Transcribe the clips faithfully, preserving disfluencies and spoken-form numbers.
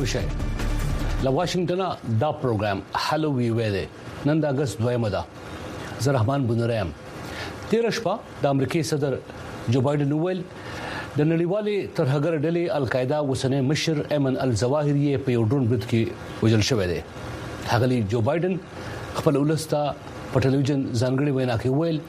مشه له واشنگټن دا پروګرام هلو وی ویده نن د اگست دویمه ده زه رحمان بنورم تیر شپه د امریکای صدر جو بایدن ویل د نړیوالې ترهګر ډلې القاعده وسنه مشر ایمن الظواهری په یو ډرون برید کې وژل شوی دی هغه جو بایدن خپل ولستا په ټلویزیون ځانګړي وینا کې ویل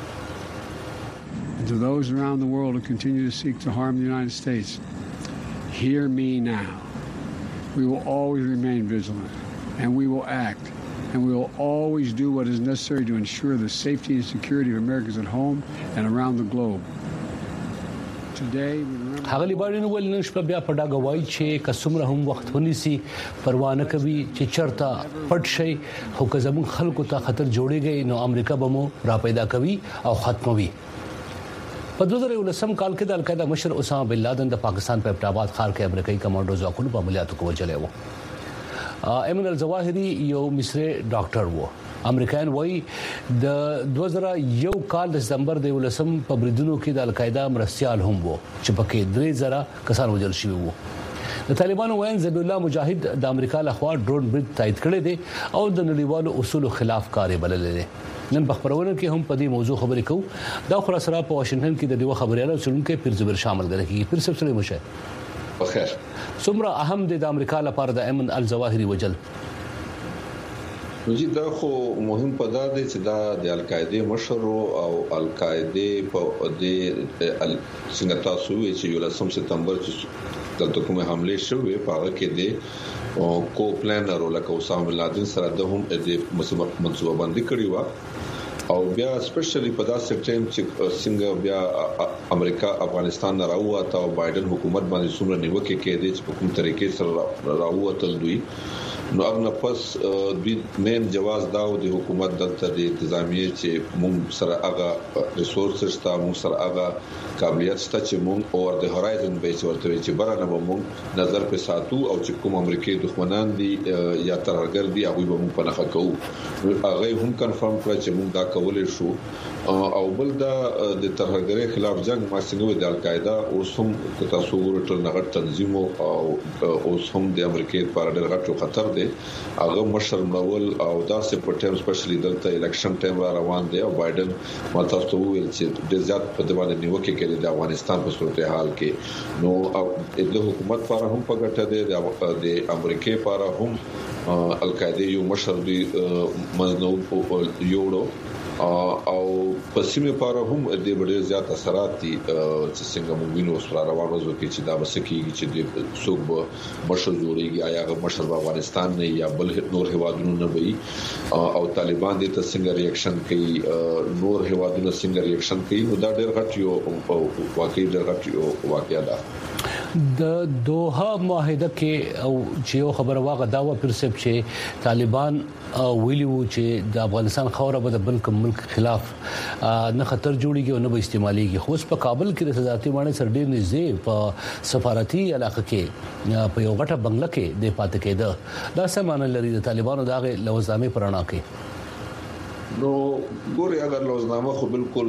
To those around the world who continue to seek to harm the United States, hear me now. We will always remain vigilant, and we will act, and we will always do what is necessary to ensure the safety and security of Americans at home and around the globe. Today, we remember... هغه بایدن ول نن شپه بیا په ډاګه وایي چې کسمره هم وخت ونیسي پروا نه کوي چې چرته پټ شي خو که زموږ خلکو ته خطر جوړیږي نو امریکا به مو را پیدا کوي او ختموي په دوه زره ولسم کال کې د القاعده مشر اسامه بن لادن د پاکستان په ابټاباد ښار کې امریکایي کمانډو ځواکونو په عملیاتو کې وژلې و ایمن الظواهری یو مصری ډاکټر و امریکایان وایي د دوه زره یو کال د دسمبر د ولسم په بریدونو کې د القاعده مرستيال هم وو چې پکې درې زره کسان وژل شوي وو د طالبانو وین ذبیح الله مجاهد د امریکا لخوا ډرون برید تایید کړی دی او د نړیوالو اصولو خلاف کار بللی دی نن بخبرونه کې هم په دې موضوع خبرې کوو دا خو سره په واشنگټن کې د دیو خبريالو څونکې پیر زبر شامل غږی پیر سب سره مشه بخیر څومره اهم دي د امریکا لپاره د ایمن الظواهری وجل وجي دا خو مهم پدا دی چې دا د القاعده مشر او القاعده په د څنګه تاسو وی چې یو لسم سپتمبر چې دلته کومه حمله شوې په هغه کې د او کو پلانر لکه اسامه بن لادن سره د هم د منصوبه بندي کړی و او بیا سپیشلی په داسې ټیم چې څنګه بیا امریکا افغانستان نه راووته او بایدن حکومت باندې څومره نیوکه کړي چې په کوم طریقې سره راووتل دوی نو هغه پس د مین جواز داو د حکومت دلته د انتظامیه چې موږ سره هغه ریسورسز تا موږ سره هغه قابلیت شته چې موږ اور د هورایزن بیس ورته چې برانه به موږ نظر په ساتو او چې کوم امریکای دښمنان دي یا ترهګر دي هغه به موږ په نخښه کوو هغه هم کنفرم کړ چې موږ دا کولای شو او بل دا د ترهګرۍ خلاف جنگ ما څنګه د القاعده اوس هم تاسو ورته نغټ تنظیم او اوس هم د امریکای لپاره ډېر غټ خطر دی هغه مشر مړول او داسې په ټیم سپیشلی دلته الیکشن ټیم را روان دی او بایدن ما تاسو ویل چې د زیات په دبانې نیوکه کوي د افغانستان په صورتحال کې نو د حکومت لپاره هم په ګټه دی د امریکای لپاره هم القاعده یو مشر دی مزنو یوړو او په سیمه لپاره هم د ډېر زیات اثرات دي چې څنګه موږ وینو سره روانو کې چې دا وسکیږي چې د څوک مشر جوړیږي آیا هغه مشر په افغانستان نه یا بل نور هیوادونو نه وي او طالبان دې ته څنګه ریاکشن کوي نور هیوادونو څنګه ریاکشن کوي نو دا ډېر غټ یو واقعي ډېر غټ یو واقعیا ده د دوحه معاهده کې او چې خبره واغه داوا پرسب چې طالبان ویلو چې د افغانستان خوره به د بل کوم ملک خلاف نه خطر جوړیږي او نه به استعماليږي خو په کابل کې د صدارتي باندې سر ډیر نږدې په سفارتي علاقه کې په یو غټه بنگله کې د پات کېده دا سمانه لري د طالبانو دغه لوزنامه پرانا کې نو ګوري اگر لوزنامه خو بالکل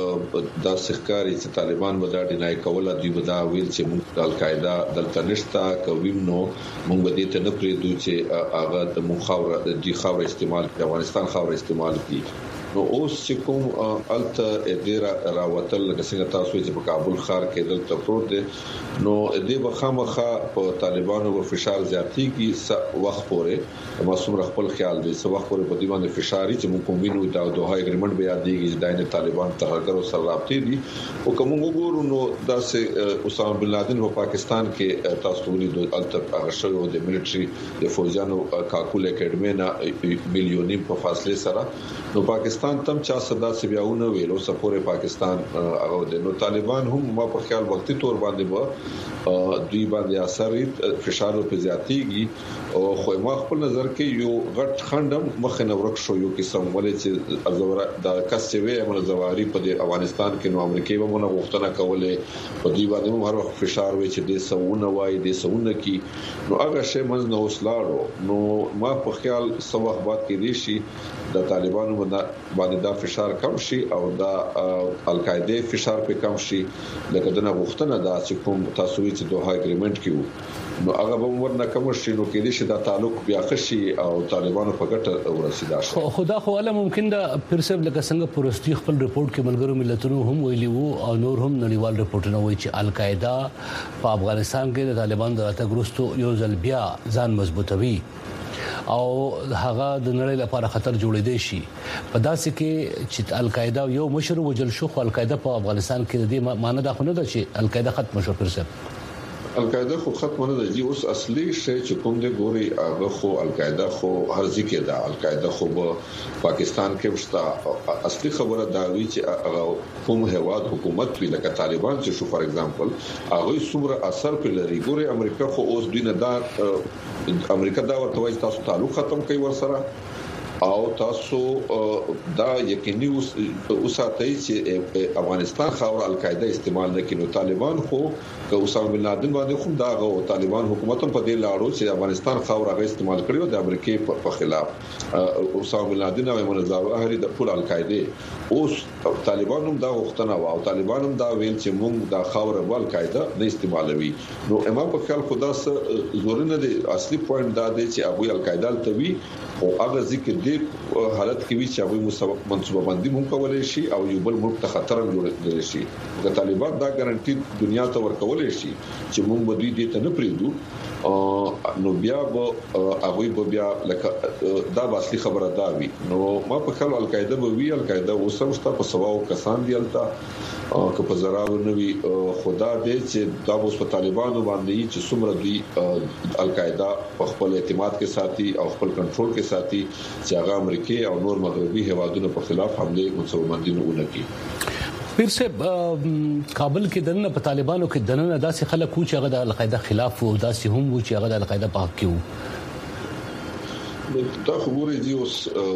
دا سخکاری چې طالبان ودا ډینای کوله دی ودا ویل چې موږ د القاعده دلته نشتا کوي نو موږ به دې ته نه پریدو چې هغه د مخاوره د دې خاور استعمال د افغانستان خاور استعمال کی نو اوس چې کوم الته ډیر راوتل لکه څنګه تاسو چې په کابل ښار کې دلته پروت دي نو دې بخامخه په طالبانو ور فشار زیاتی کی وخت پورې مسوم خپل خیال دي سو وخت پورې په دې باندې فشاري چې موږ کومینو دا دوه اګریمنت بیا دیږي چې داینه طالبان ترهګر سره رابطې دي او کوم وګورو نو داسې اسامه بن لادن په پاکستان کې تاسو ولې د الته هغه شوی د ملټري د فوجانو کاکول اکیډمي نه مليونیم په فاصله سره نو پاکستان تم چا صدا سی بیاونه ویلو سپورې پاکستان هغه د نو طالبان هم ما په خیال وختي تور باندې و دوی باندې اثر فشار په زیاتیږي او خو ما خپل نظر کې یو غټ خندم مخنه ورک شو یو قسم ولې چې ازوره د کسوي امر زواري په افغانستان کې نو امریکای به مونږ غوښتنه کوله په دوی باندې هر وخت فشار وي چې د سونه وای د سونه کې نو هغه شی منځ نه وسلاړو نو ما په خیال سو وخت بعد کې دي شي د طالبانو باندې باندې دا فشار کم شي او دا القاعده فشار په کم شي لکه دغه غوښتنه دا چې کوم تاسو چې دوه اګریمنت کیو نو هغه به ورنه کوم شي نو کې دي چې دا تعلق بیا خشي او طالبانو په ګټه ورسیدا شي. خدا خو علم ممکن دا پرسب لکه څنګه پروستي خپل ریپورت کې ملګرو ملتونو هم ویلي وو او نور هم نړیوال ریپورتونه وایي چې القاعده په افغانستان کې د طالبانو د راتګ وروسته یو ځل بیا ځان مضبوطوي او هغه د نړۍ لپاره خطر جوړېدي شي په داسې کې چې القاعده یو مشر وجل شو خو القاعده په افغانستان کې د دې معنی دا خو نه ده چې القاعده ختم شو پرسب القاعده خو ختم نه ده. اوس اصلي شی چې کوم دی ګوري هغه خو القاعده خو هر ځکه ده القاعده خو په پاکستان کې وشته. اصلي خبره دا وی چې هغه کوم هواد حکومت وی لکه طالبان چې شو فار ایگزامپل هغه څومره اثر په لري ګوري امریکا خو اوس دینه دا امریکا دا ورته وایي تاسو تعلق ختم کوي ورسره او تاسو دا یقیني اوساتای چې افغانستان خاور القاعده استعمال نه کینو. طالبان خو که اسامه بن لادن باندې خو دا غو طالبان حکومت په دې لاړو چې افغانستان خاور هغه استعمال کړیو د امریکای په خلاف اسامه بن لادن او منظر اهری د ټول القاعده اوس طالبان هم دا غوښتنه او طالبان هم دا ویل چې موږ د خاور په القاعده نه استعمالوي. نو امام په خیال خدا سره زورونه دي. اصلي پوینټ دا دی چې ابو القاعده التوی او هغه ذکر دی حالت کې وی چې هغه منصوبه بندي مونږ کولای شي او یو بل ملک ته خطر جوړ شي. د طالبان دا ګارانټي دنیا ته ورکولای شي چې مونږ به دوی دې ته نه پریږدو نو بیا به هغه بیا لکه دا اصلي خبره دا وی. نو ما په خیال القاعده به وی القاعده وسوسته په سواو کسان دیلتا که په زراو نوي خدا دې چې دا اوس په طالبانو باندې چې څومره دوی القاعده په خپل اعتماد کې ساتي او خپل کنټرول کې ساتي چې هغه امریکای او نور مغربي هوادونو په خلاف حمله منصوبه بندي نه ونکړي. پیر صاحب کابل کې دنه په طالبانو کې دنه داسې خلک و چې هغه د القاعده خلاف وو داسې هم و چې هغه د القاعده په حق کې وو. دا خبره دی اوس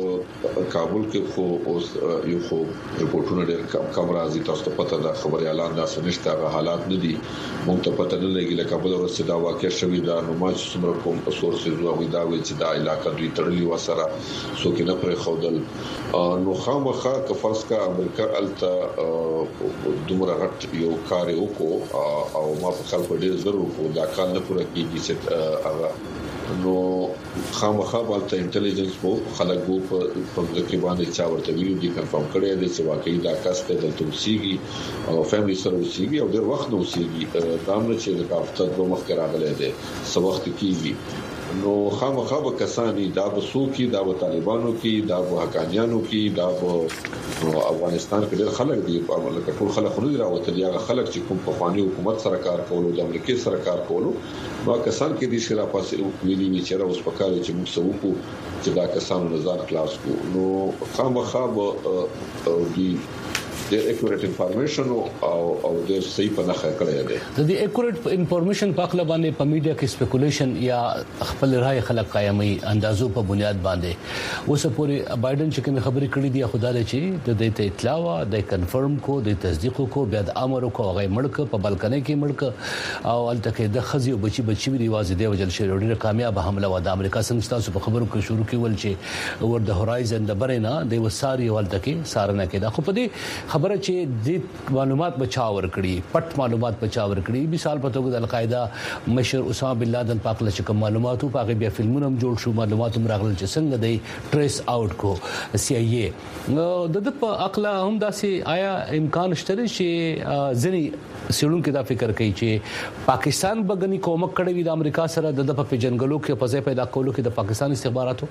کابل کې خو اوس یو خو ریپورتونه ډېر کم راځي تاسو ته پته ده خبري اعلان دا سنشته هغه حالات نه دي مونږ ته پته نه لګي لکه کابل ورسته دا واقع شوی دا نو ما چې څومره کوم سورسز او دا وی چې دا علاقې دوی تړلي وسره سو کې نه پرې خودل نو خامخا که فرض کا امریکا الته دومره غټ یو کار وکړو او ما په خلکو ډېر ضرور کو دا کار نه پوره کیږي چې هغه نو خامخا بالته انټيليجنس په خلکو په ځکه باندې چا ورته ویلو دي کنفرم کړی دی چې واقعي دا کس ته دلته وسیږي او فیملی سره وسیږي او ډېر وخت نو وسیږي دا نه چې د کافته دوه مخ راغلی دی څو وخت کیږي نو خامخا به کسانی دا وسو کی دا و طالبانو کی دا و حقانیانو کی دا و افغانستان کې ډېر خلک دي په عمل کې ټول خلک نه راوته دي هغه خلک چې کوم په فانی حکومت سره کار کولو د امریکای سره کار کولو نو کسان کې دي چې را پاسې ویلي وی چې راوس پکاره چې موږ سوکو چې دا کسانو نظر خلاص کو نو خامخا به دي د اکورټ انفارمیشن او او د صحیح په نخښه کړی دی. د دې اکورټ انفارمیشن په خپل باندې په میډیا کې سپیکولیشن یا خپل رائے خلک قائمي اندازو په بنیاد باندې اوس پورې بایدن چې کوم خبرې کړې دي خدای دې چې د دې ته اطلاع وا د کنفرم کو د تصدیق کو بیا د امر کو غي مړک په بلکنه کې مړک او الته د خزي او بچي بچي وی واځي دی وجل شي ډېر کامیاب حمله و د امریکا څنګه تاسو په خبرو کې شروع کیول چې ور د هورایزن د برینا د وساري ولته کې سارنه کې دا خو په دې خبره چې د معلومات بچاور کړي پټ معلومات بچاور کړي مثال په توګه د القاعده مشر اسامه بن لادن پاک لچ کوم معلوماتو پاک بیا فلمونه جوړ شو معلومات راغل چې څنګه دی ټریس اوټ کو سی ای ای د د په عقل هم داسې آیا امکان شته چې ځنی سړون کې دا فکر کوي چې پاکستان بغنی کومک کړي وي د امریکا سره د په جنگلو کې په ځای پیدا کولو کې د پاکستان استخباراتو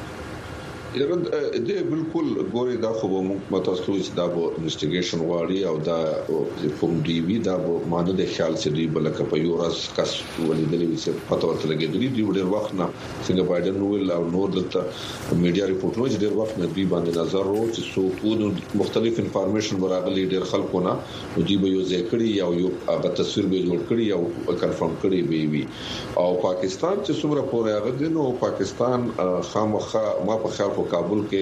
یره دې بالکل ګوري دا خو موږ متاسو چې دا به انویسټیګیشن غواړي او دا کوم دی وی دا به ماده د خیال چې دی بلکې په یو ورځ کس ولیدلې چې پته ورته لګېدلی دی ډېر وخت نه څنګه بایدن ویل او نور دلته میډیا ریپورټونه چې ډېر وخت نه دی باندې نظر ورو چې څو مختلف انفارمیشن ورغلي ډېر خلکو نه نو دی به یو ځکړي او یو هغه تصویر به جوړ کړي او کنفرم کړي به وي او پاکستان چې څومره پورې هغه دی نو پاکستان خامخا ما په خیال په کابل کې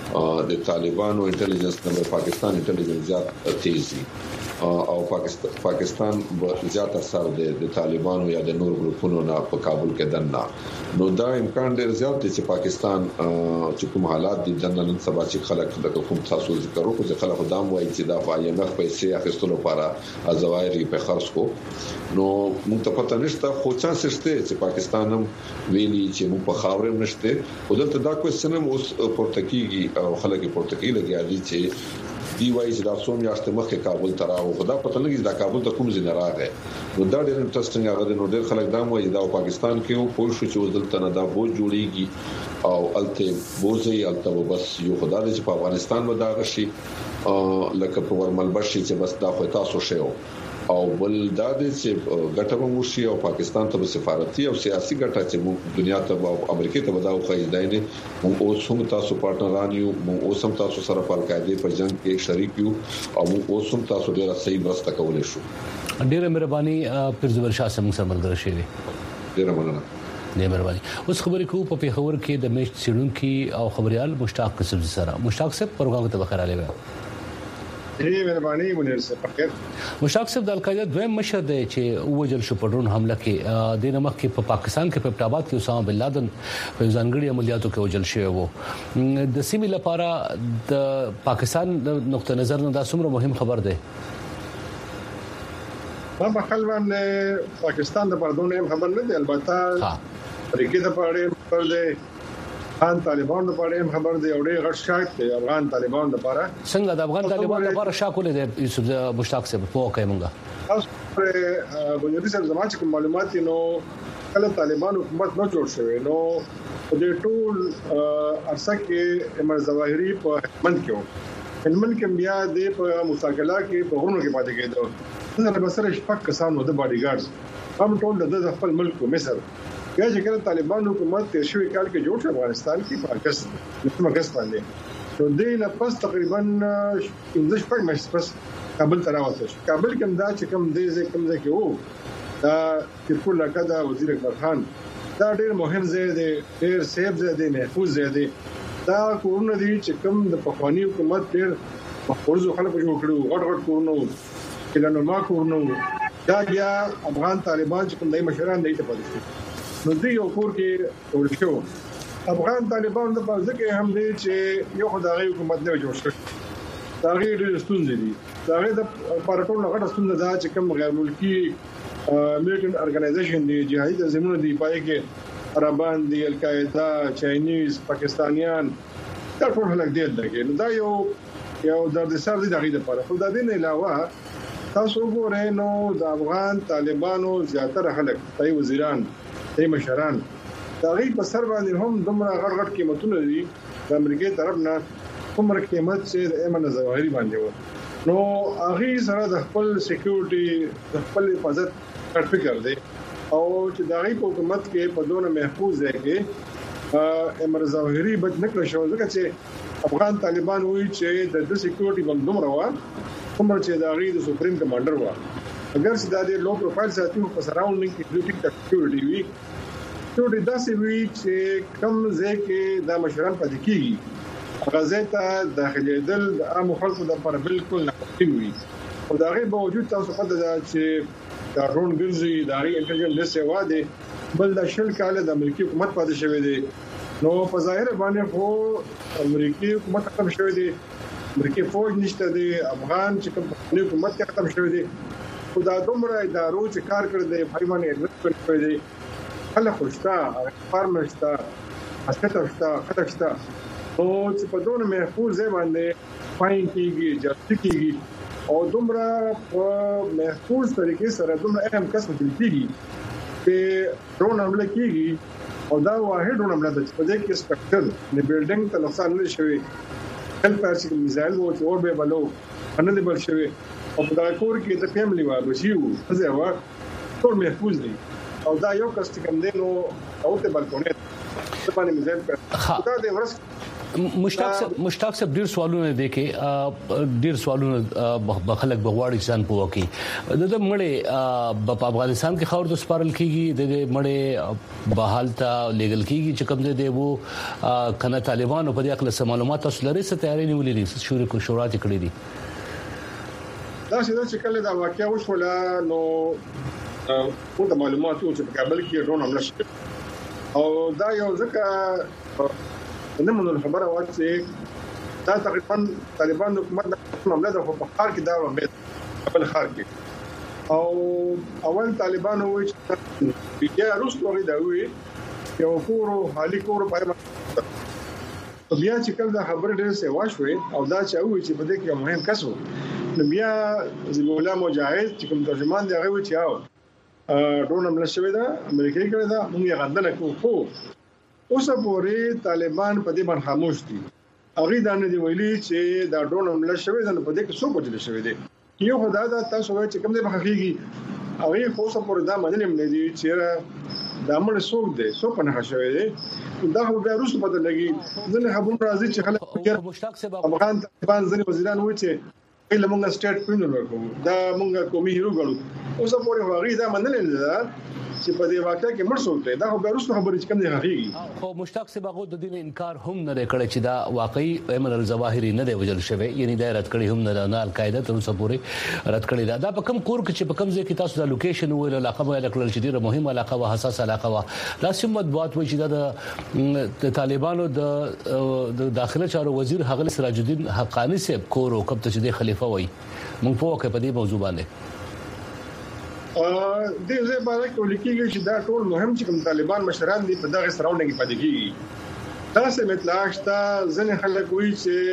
د طالبانو انټيليجنس د پاکستان انټيليجنس زیات تیز دي او پاکستان پاکستان زیات اثر د طالبانو یا د نور ګروپونو نه په کابل کې دننه نو دا امکان ډیر زیات دی چې پاکستان چې کوم حالات دي دننه نن سبا چې خلک د کوم تاسو ذکر وکړو چې خلک خدام وایي چې دا فایي مخ پیسې اخیستلو لپاره ازوایري په خرڅ کو نو موږ ته پته نشته خو چانس شته چې پاکستان هم ویلي چې موږ په خاورې نشته او دلته دا کوېشن هم اوس پورتکیږي او خلک پورتکی لګیا دي چې دی وایي چې دا څوم یاشته مخکې کابل ته راغو خدا پته لګي دا کابل ته کوم ځای راغی نو دا ډېر انټرېسټینګ هغه نو ډېر خلک دا وایي دا پاکستان کې یو پوه شو چې دلته نه دا بوج جوړیږي او الته بوزي الته بس یو خدای چې په افغانستان و دا غشي لکه په ورمل بشي چې بس دا خو تاسو شیو او بل دا د چې ګټه مو شي او پاکستان ته سفارتي او سیاسي ګټه چې دنیا ته او امریکا ته بداو خیداینه موږ اوس هم تاسو پارتنران یو موږ اوس هم تاسو سره په القاعده په جنگ کې شریک یو او موږ اوس هم تاسو ډیره صحیح مرسته کولای شو ډیره مهرباني پرزور شاه سم سره ملګری شي ډیره مننه نه مهرباني اوس خبرې کوو په پیښور کې د میچ سیډونکو او خبريال مشتاق قسم سره مشتاق صاحب پروګرام ته بخیر راغلی هي مهرباني مونږ سره پکې مشتاق صاحب د القاعده دویم مشر دی چې وجل شو په ډرون حمله کې د نمک کې په پاکستان کې په پټاباد کې اسامه بن لادن په ځانګړي عملیاتو کې وجل شوی وو د سیمې لپاره د پاکستان د نقطه نظر نه دا څومره مهم خبر دی په خپل پاکستان د پردونه خبر نه دی البته ریګه د پاره پر دی افغان طالبان لپاره هم خبر دی او ډېر غټ شاک دی افغان طالبان لپاره څنګه د افغان طالبان لپاره شاکول دي یوسف مشتاق صاحب په کومه منګه تاسو په بنیادی سره زموږ کوم معلومات نو کله طالبان حکومت نه جوړ شوی نو د ټول ارسه کې امر ظواهري په هلمند کې وو هلمند کې بیا د په مساکلا کې په غونو کې پاتې کېدو نن به سره شپږ کسانو د باډي ګارډز هم ټول د خپل ملک مصر یا چې کله طالبان حکومت تیر شوی کال کې جوړ شو افغانستان کې په اگست په اگست باندې نو دې نه پس تقریبا پنځه شپږ میاشتې پس کابل ته راوځي کابل کې دا چې کوم دې کوم ځای کې وو دا چې ټول لکه وزیر اکبر خان دا ډېر مهم ځای دی ډېر سیف ځای دی محفوظ ځای دی دا کورونه دي چې کوم د پخوانی حکومت ډېر محفوظ خلک جوړ کړو غټ غټ کورونه کله ما کورونه دا بیا افغان طالبان چې کوم دای مشران دی ته پاتې نو دوی یو کور کې ورکو افغان طالبان د پازه کې هم دي چې یو خدای حکومت نه جوړ شي دا غیر ډېر ستونزې دي دا غیر د پارټون غټه ستونزه ده چې کوم غیر ملکی میلیټنټ ارګنایزیشن دي جهادي تنظیمونه دي پای کې عربان دي القاعده چاینیز پاکستانیان دا ټول هلک دي دغه دا یو یو د سر دي دغه لپاره خو د دې نه علاوه تاسو وګورئ نو د افغان طالبانو زیاتره خلک پای وزیران د مشران دا غي په سر باندې هم دومره غړ غړ قیمتونه دي د امریکای طرف نه کومه قیمت چې د امن ظواهري باندې و نو هغه سره د خپل سکیورټي د خپل حفاظت کړ فکر دی او چې دا غي په حکومت کې په دونه محفوظ دی کې امن ظواهري بد نکړ شو ځکه چې افغان طالبان وایي چې د سکیورټي باندې دومره و کومه چې دا غي د سپریم کمانډر و اگر چې دا د لو پروفایل ساتي په سراوندینګ کې ډیوټي سکیورټي وي ټول داسې وی چې کم ځای کې د مشران پاتې کیږي غزه ته داخليدل د عام خلکو د پر بالکل ناقص وي او دا غي باوجود تاسو په دغه چې دا رون ګرځي دا غي انټيليجنس واده بل د شل کاله د امریکای حکومت پاتې شوی دی نو په ظاهر باندې خو امریکای حکومت ختم شوی دی امریکای فوج نشته دی افغان چې کوم حکومت ختم شوی دی خدای دومره ادارو چې کار کړی دی پایمانه ایډویټ کړی دی خلک خوشتا فارمرستا اسکټرستا خلکستا او چې په دونه محفوظ ځای باندې فاین کیږي جاسي کیږي او دومره په محفوظ طریقې سره دومره اهم قسم کیږي چې ډرون حمله کیږي او دا واحد ډرون حمله ده چې په دې کې سپیکټر نه بلډینګ ته نقصان نه شوی هل پارسي میزایل وو چې اور به بلو ان نه بل شوی او په دا کور کې د فیملی و بچیو ځای و ټول محفوظ دي او دا یو کس کوم دی نو او ته بالکونه ته باندې مزل پر دا د ورس مشتاق صاحب مشتاق صاحب ډیر سوالونه دي کې ډیر سوالونه بخلک بغواړي ځان پوه کی د مړې په افغانستان کې خاور د سپارل کیږي د مړې بحالتا لیګل کیږي چې کوم دی وو کنه طالبانو په دې خپل معلومات تاسو لري څه تیاری نیولې دي شوري کو شورات کړې دي دا چې کله دا واقعیا وشوله نو په د معلوماتو چې په کابل کې ډرون حمله شوه او دا یو ځکه نن موږ خبره واچې دا تقریبا طالبان حکومت د حمله د په خار کې دا ومه خپل خار کې او اول طالبان وایي چې بیا روس لوري دا وایي یو کورو حالي کورو په اړه بیا چې کله دا خبره ډېر څه واښوي او دا چې وایي چې په دې کې مهم کس وو نو بیا زمولا مجاهد چې کوم ترجمان دی هغه وایي چې او ډرون حمله شوې ده امریکایي کړی دا موږ یې غندنه کوو اوس پورې طالبان په دې باندې خاموش دي هغه دا نه دی ویلي چې دا ډرون حمله شوې ده په دې کې څو بجې شوې ده یو خدای دا تاسو وایي چې کوم دې بخښيږي هغه خو اوس پورې دا منل نه دي چې دا موږ څوک دي څو په نه شوې ده دا خو بیا روس په دې لګي ځنه خبرونه راځي چې خلک مشتاق صاحب افغان طالبان ځنه وزیران وایي چې کله موږ سټیټ پینل ورکوو دا موږ قومي هیرو غړو اوس پورې هغه دا منل نه ده چې په دې واقعي کې مړ شو ته دا خو بیروس خبرې چې کوم دی حقيقي خو مشتاق صاحب هغه د دې انکار هم نه کړی چې دا واقعي ایمن الظواهری نه دی وجل شوی یعنی دا رد کړی هم نه نه القاعده تر اوسه پورې رد کړی دا, دا په کوم کور کې چې په کوم ځای کې تاسو د لوکیشن ویل علاقه ویل کړل چې ډیره مهمه علاقه او حساس علاقه وا لاسم مطبوعات وایي چې د طالبانو د داخله چارو وزیر هغه سراج الدین حقانی صاحب کور او کوم ته چې خلیفہ وایي موږ په وکه په دې موضوع باندې ا دې زه باندې کولی کېږي چې دا ټول مهم چې کوم طالبان مشران دي په دغه سراونډ کې پاتې کیږي دا سم اطلاعشته ځنه خلک وایي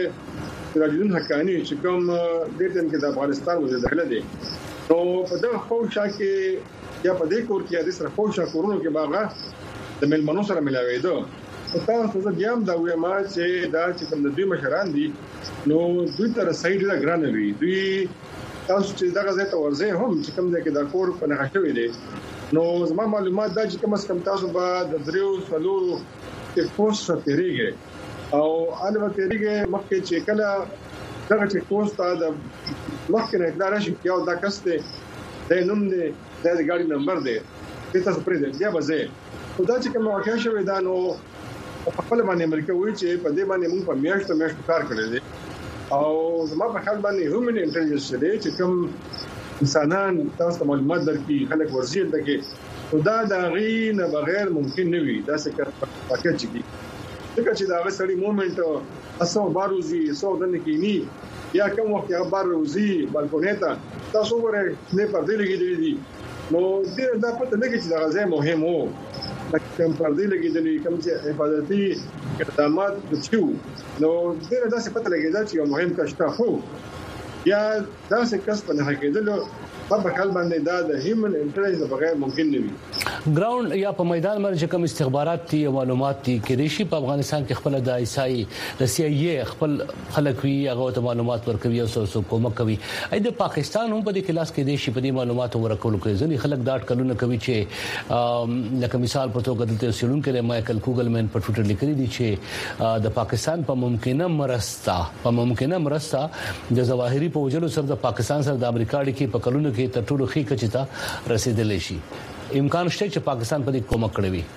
چې سراج الدین حقانی چې کوم د ټیم کې د افغانستان وزیر داخله دي نو په دغه خوشا کې یا په دې کور کې د سره خوشا کورونو کې باغه د ملمنو سره ملاوي دو او تاسو زه بیا هم دا وایم چې دا چې کوم د دوی مشران دي نو دوی تر سایډ لا ګران وي دوی تاسو چې دا غزه ته ورځي هم چې کوم ځای کې دا کور په نه شوی دی نو زما معلومات دا چې کوم څه کم تاسو به د دریو سلورو کې پوسټ تیریږي او ان و تیریږي مخکې چې کله دغه چې پوسټ دا مخکې نه اقدار شي یو دا کسته د نوم دی د ګاډي نمبر دی تاسو پرې دی بیا وځي خو دا چې کوم واقع شوی دا نو په خپل باندې امریکا وایي چې په دې باندې موږ په میاشتو میاشتو کار کړی دی او زما په خیال باندې هیومن انټيليجنس دی چې کوم انسانان تاسو معلومات درکې خلک ورزيد دغه خدا دا غي نه بغیر ممکن نه وي دا څه کار پکې چي ځکه چې دا غسړي مومنت اسو باروزي اسو د نکینی یا کوم وخت هغه باروزي بالکونیتا تاسو ورې نه پردې لګېدې دي نو دې دا پته لګي چې دا غزه مهم وو لکه پردې لګېدلې کوم چې حفاظتي اقدامات وکړو نو دغه داسې پته لګیدا چې یو مهم کشته خو یا داسې کس په نه کېدل په خپل باندې دا د هیومن انټيليجنس بغیر ممکن نه وي ګراوند یا په میدان باندې کوم استخبارات دي معلومات دي کې ریشي په افغانستان کې خپل د ایسای د سی ای ای خپل خلک وی هغه ته معلومات ورکوي او سو کومک کوي اې د پاکستان هم په دې کلاس کې دیشي په دې معلومات ورکول کوي ځنی خلک دا اټکلونه کوي چې لکه مثال په توګه د سیلون کې مایکل کوګلمن په ټوئیټر لیکلي دي چې د پاکستان په ممکنه مرستا په ممکنه مرستا د ظواهري په وجلو سره د پاکستان سره د امریکا اړیکې په کلونو کې تر ټولو خې کچتا رسیدلی شي امکان شته چې پاکستان په دې کومک کړی وي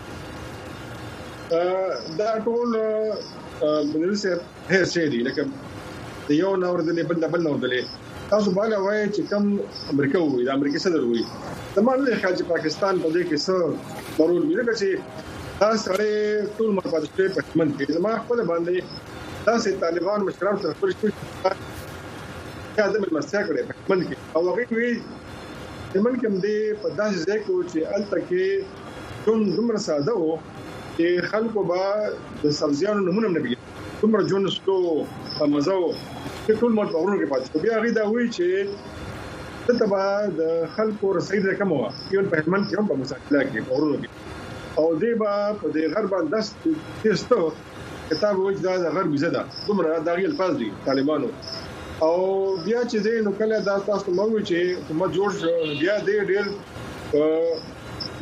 دا ټول بنل سره هڅه دي لکه د یو نور د بل بل نور دلې تاسو بالا وایي چې کوم امریکا وي د امریکا صدر وي تمام له خارج پاکستان په دې کې څه ضرور وي چې تاسو لري ټول مرپاتې په من کې زما خپل باندې تاسو طالبان مشران سره خپل شي یا د مسیا کړي په من کې او هغه وی من کوم دی په داسې ځای کې چې الته کې کوم دومره ساده وو چې خلکو به د سبزیانو نمونه نه بي دومره جونستو په مزو چې ټول مړ په ورونو کې پاتې بیا غي دا وی چې دته به د خلکو رسید کوم و یو په من کې هم په مساله کې په ورونو کې او دی به په دې غرب انداز تیستو کتاب وځي دا غرب زده دومره دا غي الفاظ دي طالبانو او بیا چې دې نو کله دا تاسو مو چې حکومت جوړ شو بیا دې ډېر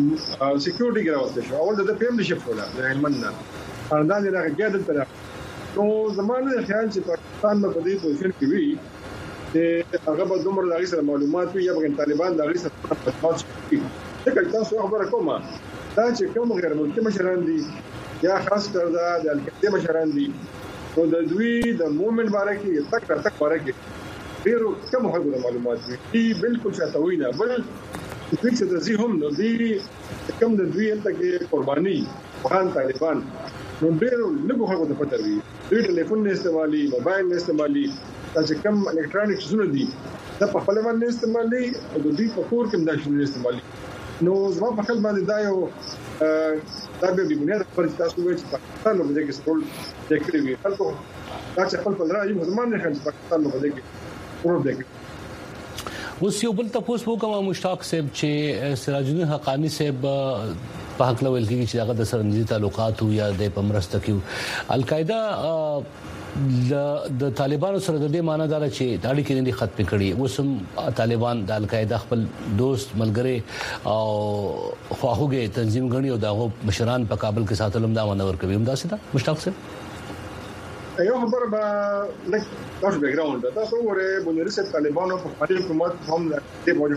سکیورټي ګراوسته شو اول د پیم نشي فولا د هلمند نه انداز راغی د تر نو زمانه خیال چې پاکستان په دې پوزیشن کې وي چې هغه به دومره لاري سره معلومات وي یا به طالبان لاري سره معلومات وي. دا تاسو خبره کومه دا چې کوم غیر ملکي مشران دي یا خاص کر دا د القاعده مشران دي نو د دوی د مومنت باره کې تک تک باره کې ډیرو کوم هغه معلومات دي بالکل شاتوي نه بل چې د زی هم نو دي کوم د دوی ته کې قرباني افغان طالبان نو ډیرو لږه هغه د پته وي دوی ټلیفون نه استعمالي موبایل نه استعمالي چې کوم الکترونیک زونه دي دا په خپل باندې استعمالي او د دې په کور کې دا شنو استعمالي. نو زما په خپل باندې دا یو دا به د بنیاد پر تاسو وایي چې پاکستان نو دغه سټول د کړی وي خلکو دا چې خپل په راځي مسلمان نه خلک پاکستان نو دغه ورو دغه اوس یو بل تاسو وکم مشتاق صاحب چې سراج الدین حقانی صاحب په حق لول کې چې هغه د سرنځي تعلقات یا د پمرسته کیو القاعده د طالبانو سره د دې معنی دار چې د اړیکې نه ختم کړي اوسم طالبان د القاعده خپل دوست ملګری او خواهوګي تنظیم غني او دغه مشران په کابل کې ساتلم دا منور کوي هم دا څه مشتاق صاحب یو خبر به لکه تاسو بیک ګراوند تاسو وره بنیادی سره طالبانو په خپل حکومت هم د موجود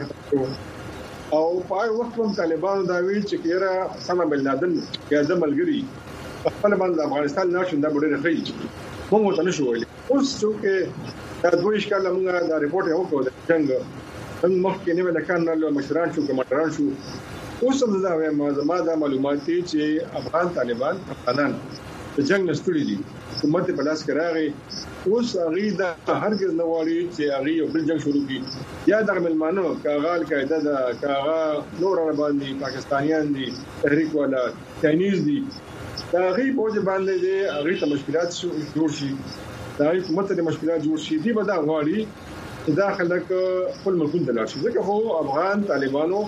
او په وخت هم طالبانو دا وی چې کېره سم بن لادن یا د ملګری خپل باندې افغانستان نشو دا ډېر ښه موږ ته نشو ویلي اوس چې دا دوه اشکال موږ دا ریپورت یو کوو د څنګه مخکې نه ولا کان له مشران شو کمانډران شو اوس هم دا وایم ما دا معلومات چې افغان طالبان افغانان د جنگ نستړي دي حکومت په لاس کې راغی اوس هغه دا هرګز نه واري چې هغه یو بل جنگ شروع کړي یا د ملمانو کاغال قاعده دا کاغا نور باندې پاکستانیان دي تحریک والا چاینیز دي دا غي په باندې دي هغه ته مشکلات جوړ شي دا حکومت ته مشکلات جوړ شي دي به دا غواړي دا خلک خپل ملکونه دلار شي ځکه هو افغان طالبانو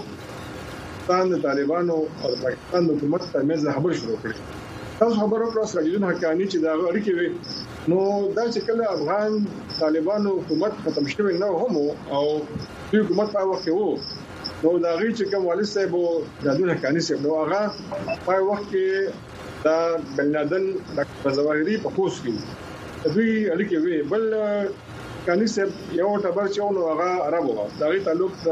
ستان طالبانو او پاکستان حکومت ترمنځ خبر شروع کړي تاسو خبرو پر سره جوړ حقانی چې دا اړیکې وي نو دا چې کله افغان طالبانو حکومت ختم شوی نه هم او حکومت په وخت کې وو نو دا غي چې کوم والي صاحب د دونه حقانی صاحب نو هغه په وخت کې دا بن لادن د ظواهري په کوس کې دوی اړیکې وي بل حقانی صاحب یو ټبر چې نو هغه عربو دا غي تعلق د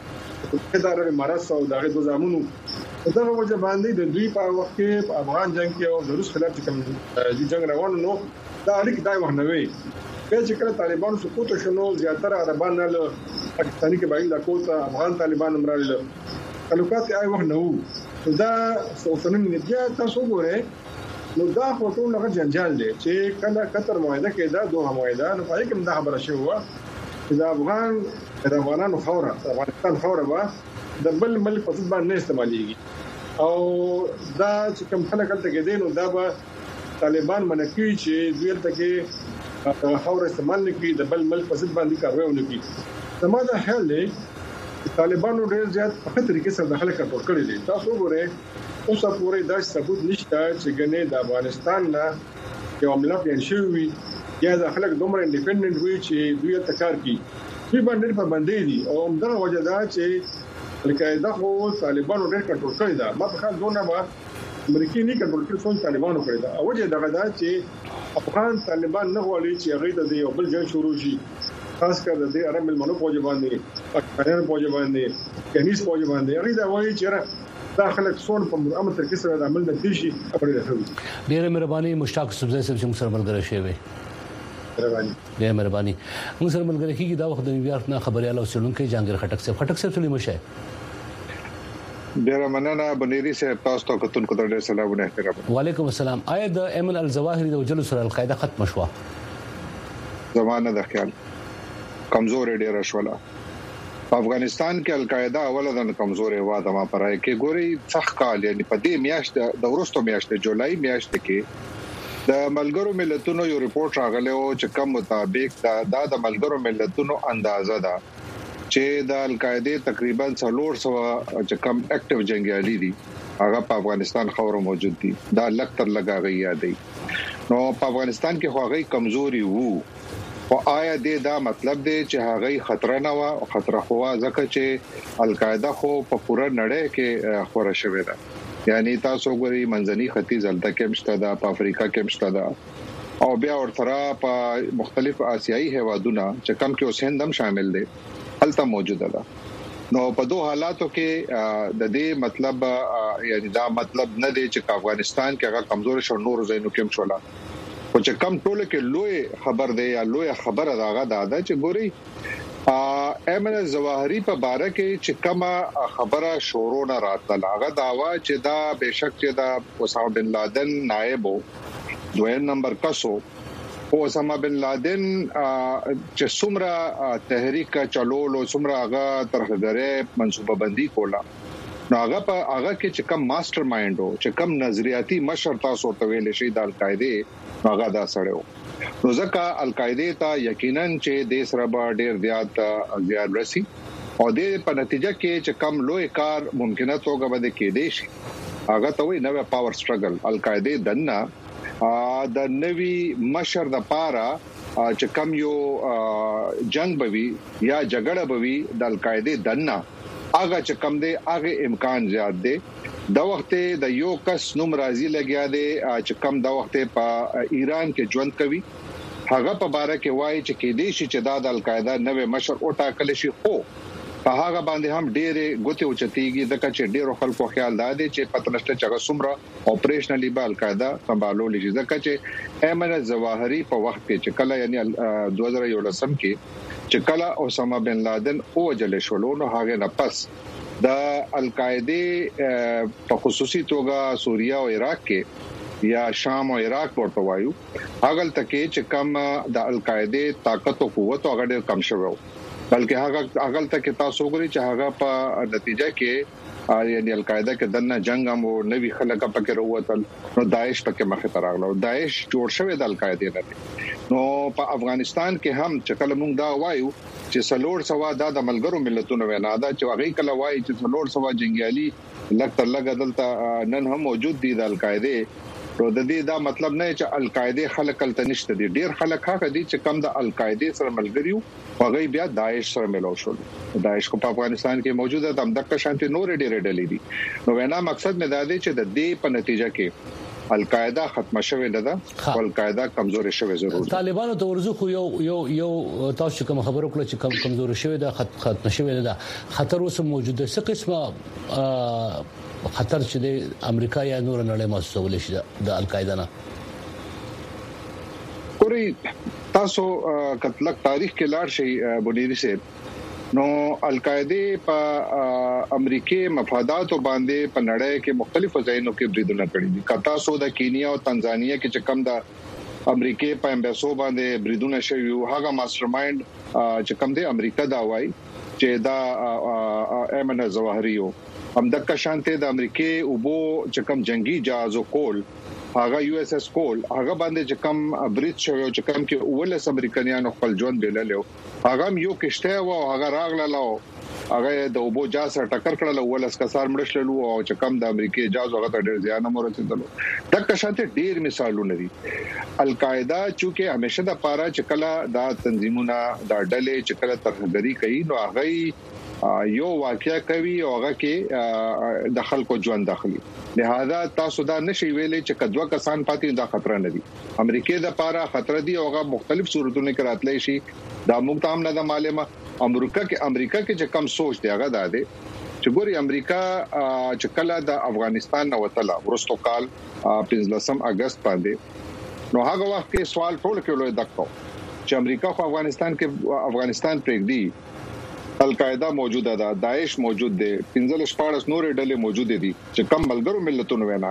ادارې امارات او د غي د زامنو دا وجه باندې د دوی په وخت کې افغان جنگ کې او د روس خلاف کوم د جنگ روان نو دا اړیک دای وخت نه وي چې کله طالبانو سقوط شنو زیاتره عربان له پاکستاني کې باندې د کوته افغان طالبان امرال تعلقات یې وخت نه وو دا اوسنن میډیا تاسو ګورئ نو دا فوټو لږ جنجال دی چې کله قطر معاهده کې دا دوه معاهده نو پای کوم دا خبره شوی و چې د افغان د افغانانو خوره افغانستان خوره و د بل ملک په ځبان نه استعماليږي او دا چې کوم خلک تل کې دي نو دا به طالبان منکوي چې دوی ته کې خوره استعمال نه کوي د بل ملک په ځبان دي کاروي نه کوي زموږ حل دی طالبانو ډېر زیات په خطر کې سره داخله کړو کړی دي تاسو ګورئ اوس پورې دا ثبوت نشته چې ګنې د افغانستان نه یو عمله پېښ شوی یا د خلک دومره انډیپندنت وي چې دوی ته کار کوي دوی باندې په باندې دي او همدغه وجه دا چې القاعده خو طالبانو ډېر کنټرول کړی دا ما په خاص دونه ما امریکای نه کنټرول کړی څو طالبانو کړی دا او وجه دا دا چې افغان طالبان نه غواړي چې هغه د یو بل جنگ شروع شي خاص کر د عرب ملمنو په وجه باندې پاکستان په وجه باندې کنيز په وجه باندې هغه دا وایي چې داخله څون په امر تر کې سره د عمل د دیشي خبرې راځي ډېر مهرباني مشتاق صاحب صاحب چې موږ سره ملګری شوی مهرباني ډېر مهرباني موږ سره ملګری کیږي دا وخت د نیویارک نه خبرياله اوسلونکو جانګر خټک صاحب خټک صاحب سلیم شه ډیر مننه بنيري صاحب تاسو ته کتون کو ډېر سلامونه احترام وعلیکم السلام آیا د ایمن الظواهری د وجلو سره القاعده ختم شوه زمانه د خیال کمزور ډیر شوله افغانستان کې القاعده اوله د کمزورې واده ما پرای کې ګوري څخ کال یعنی په دې میاشت د ورستو میاشت جولای میاشت کې د ملګرو ملتونو یو ریپورت راغلی او چې کوم مطابق دا د ملګرو ملتونو اندازه ده چې د القاعده تقریبا څلور سو چې کوم اکټیو جنگیالي دي هغه په افغانستان خاور موجود دي دا لکتر لګاغي یادې نو په افغانستان کې هغه کمزوري وو او آیا دې دا مطلب دی چې هغه خطر نه و او خطر خو ځکه چې القاعده خو په پوره نړۍ کې خوره شوې ده یعنی تاسو ګوري منځني ختیځ الته کې مشته ده په افریقا کې مشته ده او بیا ورته په مختلف آسیایي هیوادونو چې کم کې اوس هند هم شامل دي هلته موجوده ده. نو په دوه حالاتو کې د دې مطلب یعنی دا مطلب نه دی چې افغانستان کې هغه کمزور شو نور زینو کې شولا او چې کم ټوله کې لوی خبر دی یا لوی خبره داغه دا چې ګوري ایمن الظواهری په باره کې چې کومه خبره شورو نه راتله هغه داوا چې دا بهشک چې دا اسامه بن لادن نائب وو دویم نمبر کسو او اسامه بن لادن چې څومره تحریک چلول او څومره هغه ترخدره منصوبه بندي کوله نو هغه په هغه کې چې کوم ماستر مایند او چې کوم نظریاتي مشر تاسو ته ویل شي د القاعده هغه دا سړیو نو ځکه القاعده ته یقینا چې د سره به ډیر زیات زیات رسی او د په نتیجه کې چې کم لوی کار ممکنه توګه بده کې دي شي هغه ته وي نوې پاور سټرګل القاعده دنه د نوی مشر د پاره چې کم یو جنگ بوي یا جګړه بوي د القاعده دنه هغه چې کم دی هغه امکان زیات دی د وخت د یو کس نوم راځي لګیا دی چې کم د وخت په ایران کې ژوند کوي هغه په باره کې وایي چې کې دي چې د القاعده نوې مشر او ټاکل شي خو په هغه باندې هم ډېرې ګوتې اوچتيږي د کچې ډېرو خلکو خیال دادي چې پتنشته چې سمره اپریشنلی به القاعده سمبالول شي ځکه چې ایمن الظواهری په وخت کې چې کله یعنی دوه هزار یولسم کې چې کله اسامه بن لادن او جل شولو نو هغه نه پس د القاعده په خصوصي توګه سوریه او عراق کې یا شام او عراق ورته وایو هغه تکي چې کم د القاعده طاقت او قوت او غډ کم شوو بلکې هغه هغه تک تاسو وګورئ چې هغه په نتیجه کې یعنی القاعده کې دنه جنگ هم او نوی خلک پکې وروتل نو داعش پکې مخه تراغلو داعش جوړ شوی د القاعده نه نو په افغانستان کې هم چې کله موږ دا وایو چې سلوړ سوا د ملګرو ملتونو وینا دا چې هغه کله وایي چې سلوړ سوا جنگیالي لکه تر لګ دلته نن هم موجود دي د القاعده نو د دې دا مطلب نه چې القاعده خلک کلته نشته دي ډیر خلک هغه دي چې کم د القاعده سره ملګریو هغه بیا داعش سره ملو شول داعش کو په افغانستان کې موجوده د امدک شانتي نور ډیر ډلې دي نو وینا مقصد مې دا دی چې د دې په نتیجه کې القاعده ختم شوه ده او القاعده کمزوري شوه ضرور طالبانو ته ورزخ یو یو یو تاسو کوم خبرو کړل چې کم کمزوري شوه ده ختم شوه ده خطر اوس موجوده څه قسمه خطر چې د امریکا یا نور نړۍ مسؤل شي د القاعده نه کوری تاسو کتلک تاریخ کې لاړ شي بنيري سه نو القاعده په امریکای مفادات باندې په نړۍ کې مختلفو ځایونو کې بریدونه کړی دي کتا سو د کینیا او تنزانیا کې چې کم د امریکای په امباسو باندې بریدونه شوی هغه ماستر مایند چې کم دی امریکا دا وایي چې دا ایمن الظواهری هم د کشانته د امریکای او بو چې کم جنگي جهاز او کول هغه یو اس اس کول هغه باندې چې کم بریټ شو چې کم کې اولس امریکایانو خپل ژوند بللو هغه یو کشته او هغه راغله هغه د اوبو جاز سره ټکر کړل اولس کسار مړشلو او چې کم د امریکای جاز هغه ډېر زیان مرتدلو د کشانته ډېر مثالونه دي القاعده چې همیشه د پاره چې کله د تنظیمونه د ډلې چې کله ترهګری کوي نو هغه یو واقعیا کوي او هغه کې د خلکو ژوند داخلي لہذا تاسو دا نشي ویلې چې کدوه کسان پاتې دا خطر نه دي امریکای د پاره خطر دي او هغه مختلف صورتونو کې راتللی شي دا موږ ته هم نه د معلومه امریکا کې امریکا کې چې کم سوچ دی هغه دا دی چې ګوري امریکا چې کله د افغانستان نو وتله ورستو کال پنځلسم اگست باندې نو هغه وخت کې سوال ټول کېلو دکو چې امریکا خو افغانستان کې افغانستان پرېږدي القاعده موجوده ده داعش موجود دي پنځل شپاړس نور ډلې موجود دي چې کم ملګرو ملتونو وینا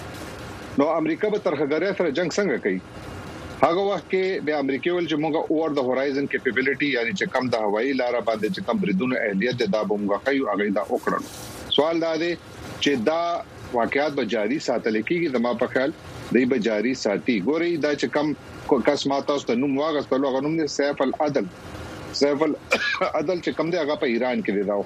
ده نو امریکا به ترخګری سره جنگ څنګه کوي هغه وخت کې د امریکای ول چې موږ اوور د هورایزن کیپیبلیټي یعنی چې کم د هوایي لار باندې چې کم بریدونه اهلیت د بومګه کوي هغه دا وکړل سوال دا دی چې دا واقعیت به جاری ساتل کېږي د ما په خیال دی به جاری ساتي ګوري دا چې کم کس ماته ست نوم واغستلو غنوم دي سیف العدل سیف العدل چې کوم دی هغه په ایران کې دی دا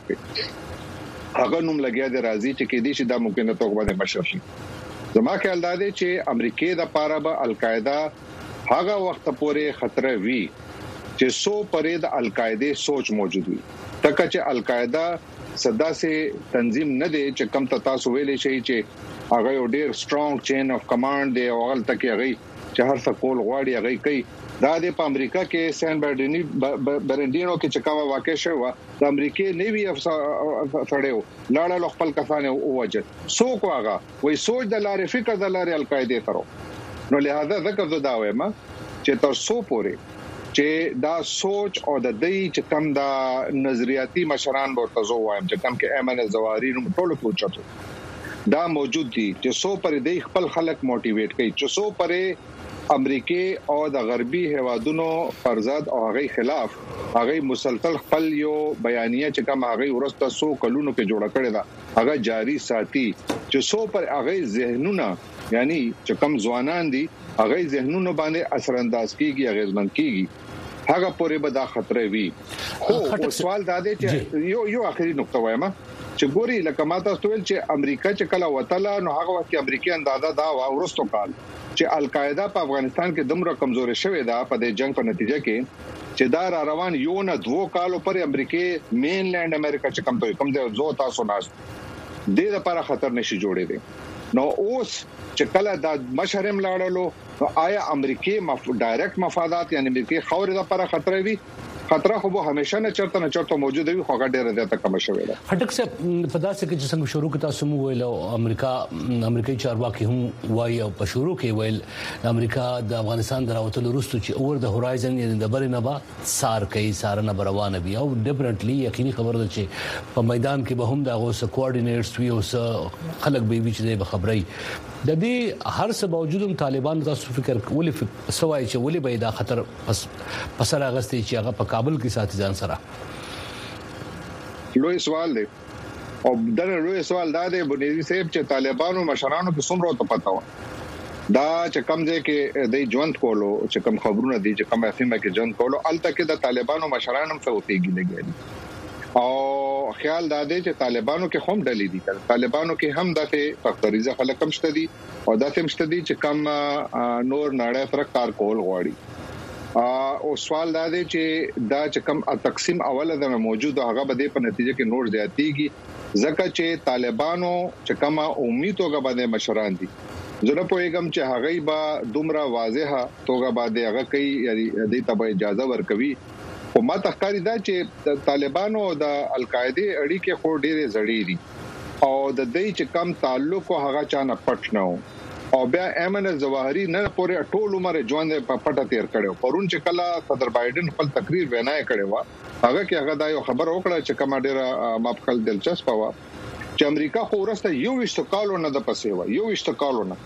وخت هغه نوم لګیا دی راځي چې کې دي چې دا ممکنه توګه باندې مشر شي زما خیال دا دی چې امریکای د پاره به القاعده هغه وخت پورې خطر وي چې سو پرې د القاعده سوچ موجود وي تکه چې القاعده صدا سي تنظیم نه دی چې کم تاسو ویلې شي چې هغه یو ډیر سترونګ چین اف کمانډ دی او هغه تکي هغه چې هر څه کول غواړي هغه کوي دا د امریکا کې سان برناردینو برنډینو کې چې کومه واقع شوه د امریکای نیوی افسرړو لاړه خپل کسانه ووجه سو کوغه وای سوچ د لارې فکر د لارې القاعده ترو نو لہذا ذکر زه دا وایم چې تر سو پورې چې دا سوچ او د دې چې کوم دا نظریاتي مشران ورته زو وایم چې کوم کې ایمن الزواری نو ټولو پوښتنه دا موجود دي چې سو پر دې خپل خلک موټیویټ کوي چې سو پرې امریکای او د غربي هوادونو فرزاد او هغه خلاف هغه مسلسل خپل یو بیانیه چې کوم هغه ورسته سو کلونو کې جوړه کړی دا هغه جاری ساتي چې سو پر هغه ذهنونه یعنی چې کوم ځوانان دي هغه ذهنونو باندې اثر انداز کیږي اغیزمن کیږي هغه پورې به دا خطر وي خو سوال دا دی چې یو یو اخري نقطه وایم چې ګوري لکه ماته ستول چې امریکا چې کله وتله نو هغه وخت امریکای اندازه دا ورستو کال چې القاعده په افغانستان کې دومره کمزوري شوې ده په دې جنگ په نتیجه کې چې دا را روان یو نه دوه کالو پر امریکای مین لینډ امریکا چې کم ته کم ځای زو تاسو ناس دې لپاره خطر نشي جوړې دي نو اوس چې کله د مشرم لاړلو آیا امریکای مف... ډایرکټ مفادات یعنی امریکای خوري لپاره خطر وي خطر خو به همیشه نه چرته نه چرته موجود وي خو هغه ډیره زیاته کم شوې ده هټک څه په داسې کې چې څنګه شروع کړه سمو ویل امریکا امریکایي چارواکي هم وایي او په شروع کې ویل امریکا د افغانستان دراوتلو وروسته چې اور د هورایزن یعنی د برنه با سار کوي سارنه روانه بي او ډیفرنټلی یقیني خبر ده چې په میدان کې به هم د غوسه کوارډینیټس وی او خلک به وی چې به خبري د دې هر څه باوجود طالبان تاسو فکر ولې سوای چې ولې به دا خطر پس پسر اغستې چې هغه په کابل کې ساتي ځان سره لوی سوال دی او دا لوی سوال دا دی بنيادي صاحب چې طالبانو مشرانو په څومره ته پتا و دا چې کوم ځای کې د ژوند کولو چې کوم خبرونه دي چې کوم افیمه کې ژوند کولو الته کې د طالبانو مشرانو هم څه وتیږي لګي او خیال دا دی چې طالبانو کې هم ډلې دي طالبانو کې هم دغه فقریزه خلک هم شته دي او دغه هم شته دي چې کم نور نړۍ سره کار کول غواړي او سوال دا دی چې دا چې کم تقسیم اوله د موجود هغه به په نتیجه کې نور زیاتېږي ځکه چې طالبانو چې کم امید توګه باندې مشران دي زه په یوګم چې هغه به دومره واضحه توګه باندې هغه کوي یعنی د ته اجازه ورکوي او ما تخکاری دا چې طالبانو د القاعده اړیکې خو ډېرې زړې دي او د دې چې کم تعلق هغه چانه پټ نه او بیا ایمن الزواهری نه پورې ټول عمر ژوند په پټه تیر کړو پرون چې کله صدر بایدن خپل تقریر وینای کړو هغه کې هغه دا یو خبر وکړه چې کوم ډېر ما خپل دلچسپ و چې امریکا خو ورسته یو وشت کالو نه د پسې و یو وشت کالو نه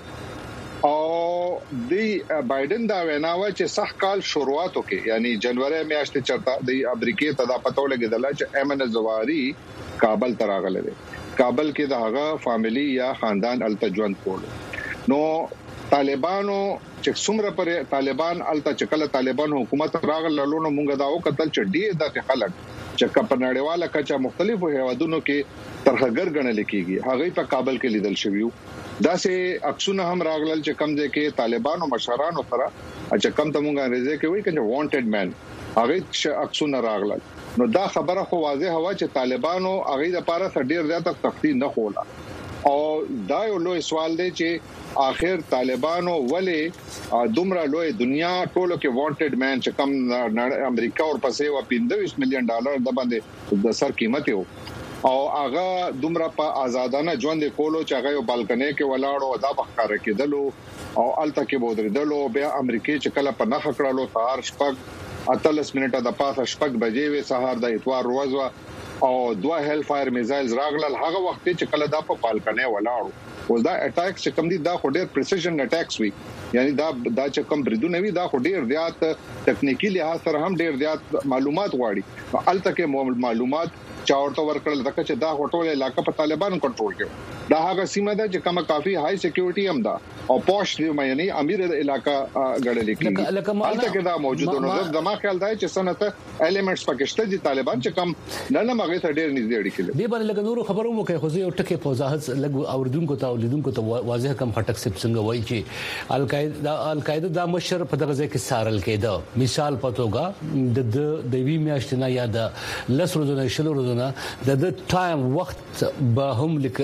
او دی بایدن دا ویناوه چې صح کال شروعاتو کې یعنی جنوري میاشتې چرته د امریکای ته دا پته ولګیدل چې ایمن الزواری کابل ته راغله کابل کې د هغه فاميلي یا خاندان التجوان کول نو طالبانو چې څومره پر طالبان الته چې کله طالبان حکومت راغله لونو مونږ دا وکتل چې ډیر د خلک چې کپنړیواله کچا مختلفو هیوادونو کې ترخګر غنل کیږي هغه په کابل کې لیدل شوی دا سه عکسونه هم راغلل چې کم ځای کې طالبانو مشرانو سره چې کم ته مونږه انګریزي کې وایي چې وانټډ مین هغه عکسونه راغلل نو دا خبره خو واضح هوا چې طالبانو هغه د لپاره ډیر زیاته تخطی نه خوله او دا یو لوی سوال دی چې اخر طالبانو ولې دومره لوی دنیا ټولو کې وانټډ مین چې کم امریکا اور پسې و پنځه میلیون ډالر د باندې د سر قیمت یو او هغه دومره په آزادانه ژوند کولو چې هغه یو بالکنې کې ولاړو دا بخاره کېدلو او الته کې بودریدلو بیا امریکای چې کله په نخ کړلو سهار شپږ اتلس منټه د پاسه شپږ بجې وې سهار د اتوار ورځ او دوه هیل فایر میزایلز راغلل هغه وخت چې کله دا په بالکنې ولاړو او دا اٹیک چې کوم دي دا خو ډېر پریسیژن اٹیکس وي یعنی دا دا چې کوم بریدونه وي دا خو ډېر زیات تکنیکی لحاظ سره هم ډېر زیات معلومات غواړي الته کې معلومات چاورته ورکړل دغه چې دا هټول علاقې په طالبانو کنټرول کې دا هغه سیمه ده چې کومه کافي هاي سکیورټي هم ده او پوش دی مې نه امیر علاقې غړل کې الته کې دا موجود نو زما خیال دی چې سنته الیمنټس پکشته دي طالبان چې کم نه نه مغه ته ډېر نږدې اړیکې دي دی باندې لګ نور خبرو مو کوي خو یو ټکی په وضاحت لګ اوردونکو ته اولیدونکو ته واضح کم هټک سپ څنګه وایي چې القاعده القاعده د مشر په دغه ځای کې سارل کېده مثال پتوګه د د وی میاشتنه یا د لس ورځې شلو ورځې د د ټایم وخت به هم لیک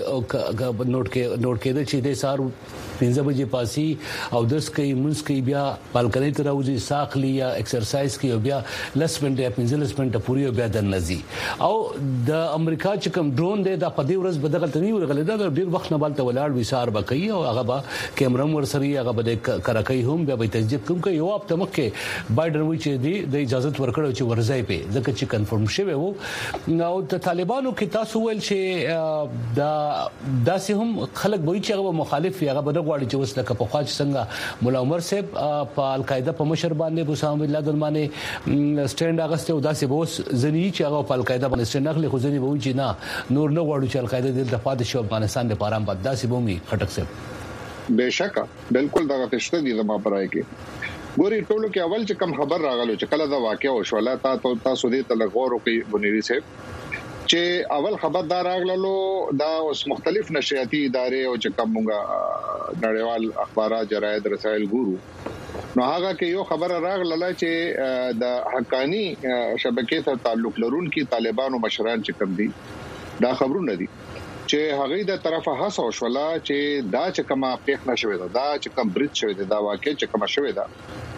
نوٹ کې نوٹ کېده چې د سار پنځه بجې پاسي او دس کې منځ کې بیا بالکني ته راوځي ساخلی یا ایکسرسایز کې او بیا لس منټه یا پنځه لس منټه پوری بیا د نزي او د امریکا چې کوم ډرون دی د پدې ورځ بدغه تنی ورغله دا ډیر وخت نه بالته ولاړ وسار بکې او هغه به کیمرا ورسري هغه به کرکې هم بیا به تسجیل کوم کوي یو هفته مخکې بایدن وی چې دی د اجازه ورکړو چې ورځي په ځکه چې کنفرم شوی وو نو د طالبانو کې تاسو ول چې دا داسې هم خلک وایي چې هغه مخالف هغه به غواړي چې وسله په خواج څنګه مولا عمر صاحب په القاعده په مشر باندې بوسام بن لادن باندې سټینډ اغسته او داسې بوس ځنی چې هغه په القاعده باندې سټینډ اخلي خو ځنی وایي چې نه نور نه غواړي چې القاعده د دفاع د شو افغانستان لپاره هم بد داسې بومي خټک صاحب بهشکه بالکل دا غتشته دي زما پرای کې ګوري ټولو کې اول چې کم خبر راغلو چې کله دا واقع وشوله تا تاسو دې تلغور کوي بنيري صاحب چې اول خبردار راغلو دا اوس مختلف نشریاتي ادارې او چې کومه نړیوال اخبارات جراید رسایل ګورو نو هغه کې یو خبره راغله چې د حقانی شبکې سره تعلق لرونکي طالبانو مشران چې کوم دي دا خبرونه دي چې هغه د طرفه هڅه وشوله چې دا چې کومه پیښ نشوي دا چې کوم برید شوی دا واقع چې کومه شوی دا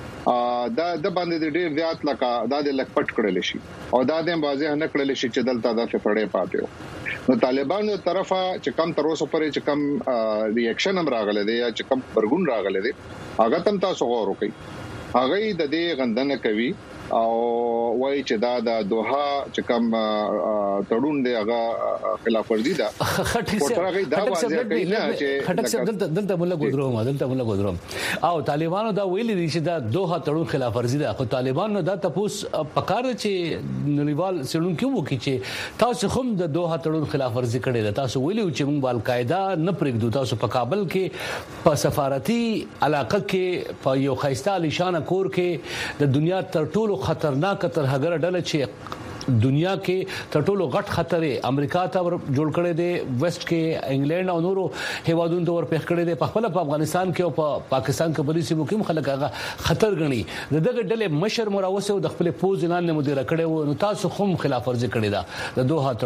دا د باندې ډېر زیات لکه دا د لک پټ کړل شي او دا د واضح نه کړل شي چې دلته دا څه پړې پاتې نو طالبانو طرفه چې کم تر اوسه پورې چې کم ریاکشن هم راغله دي یا چې کم برګون راغله دي هغه تم تاسو غوړ وکړي هغه د دې غندنه کوي او وای چې دا د دوحه چې کوم تړون دی هغه خلاف ورزي ده خټک دا واضح کوي نه چې خټک دلته دلته مولا ګودروم دلته مولا ګودروم او طالبانو دا ویلي دي چې دا دوحه تړون خلاف ورزي ده خو طالبانو دا تاسو پکار چې نړیوال سړون کې وو چې تاسو هم د دوحه تړون خلاف ورزي کړی ده تاسو ویلي چې موږ القاعده نه پرېږدو تاسو په کابل کې په سفارتي علاقه کې په یو خیسته نشانه کور کې د دنیا تر ټولو خطرناک تر هغه ډله چې دنیا کې تر ټولو غټ خطر امریکا ته جوړ کړي دي ویسټ کې انګلند او نورو هیوادونو ته ورپېښ کړي دي په خپل په افغانستان کې او په پاکستان کې بلی سیمو کې خلک هغه خطر غني دغه ډلې مشر مراوسه د خپل پوز اعلان مدیر کړي وو نو تاسو هم خلاف ورزي کړی دا د دوه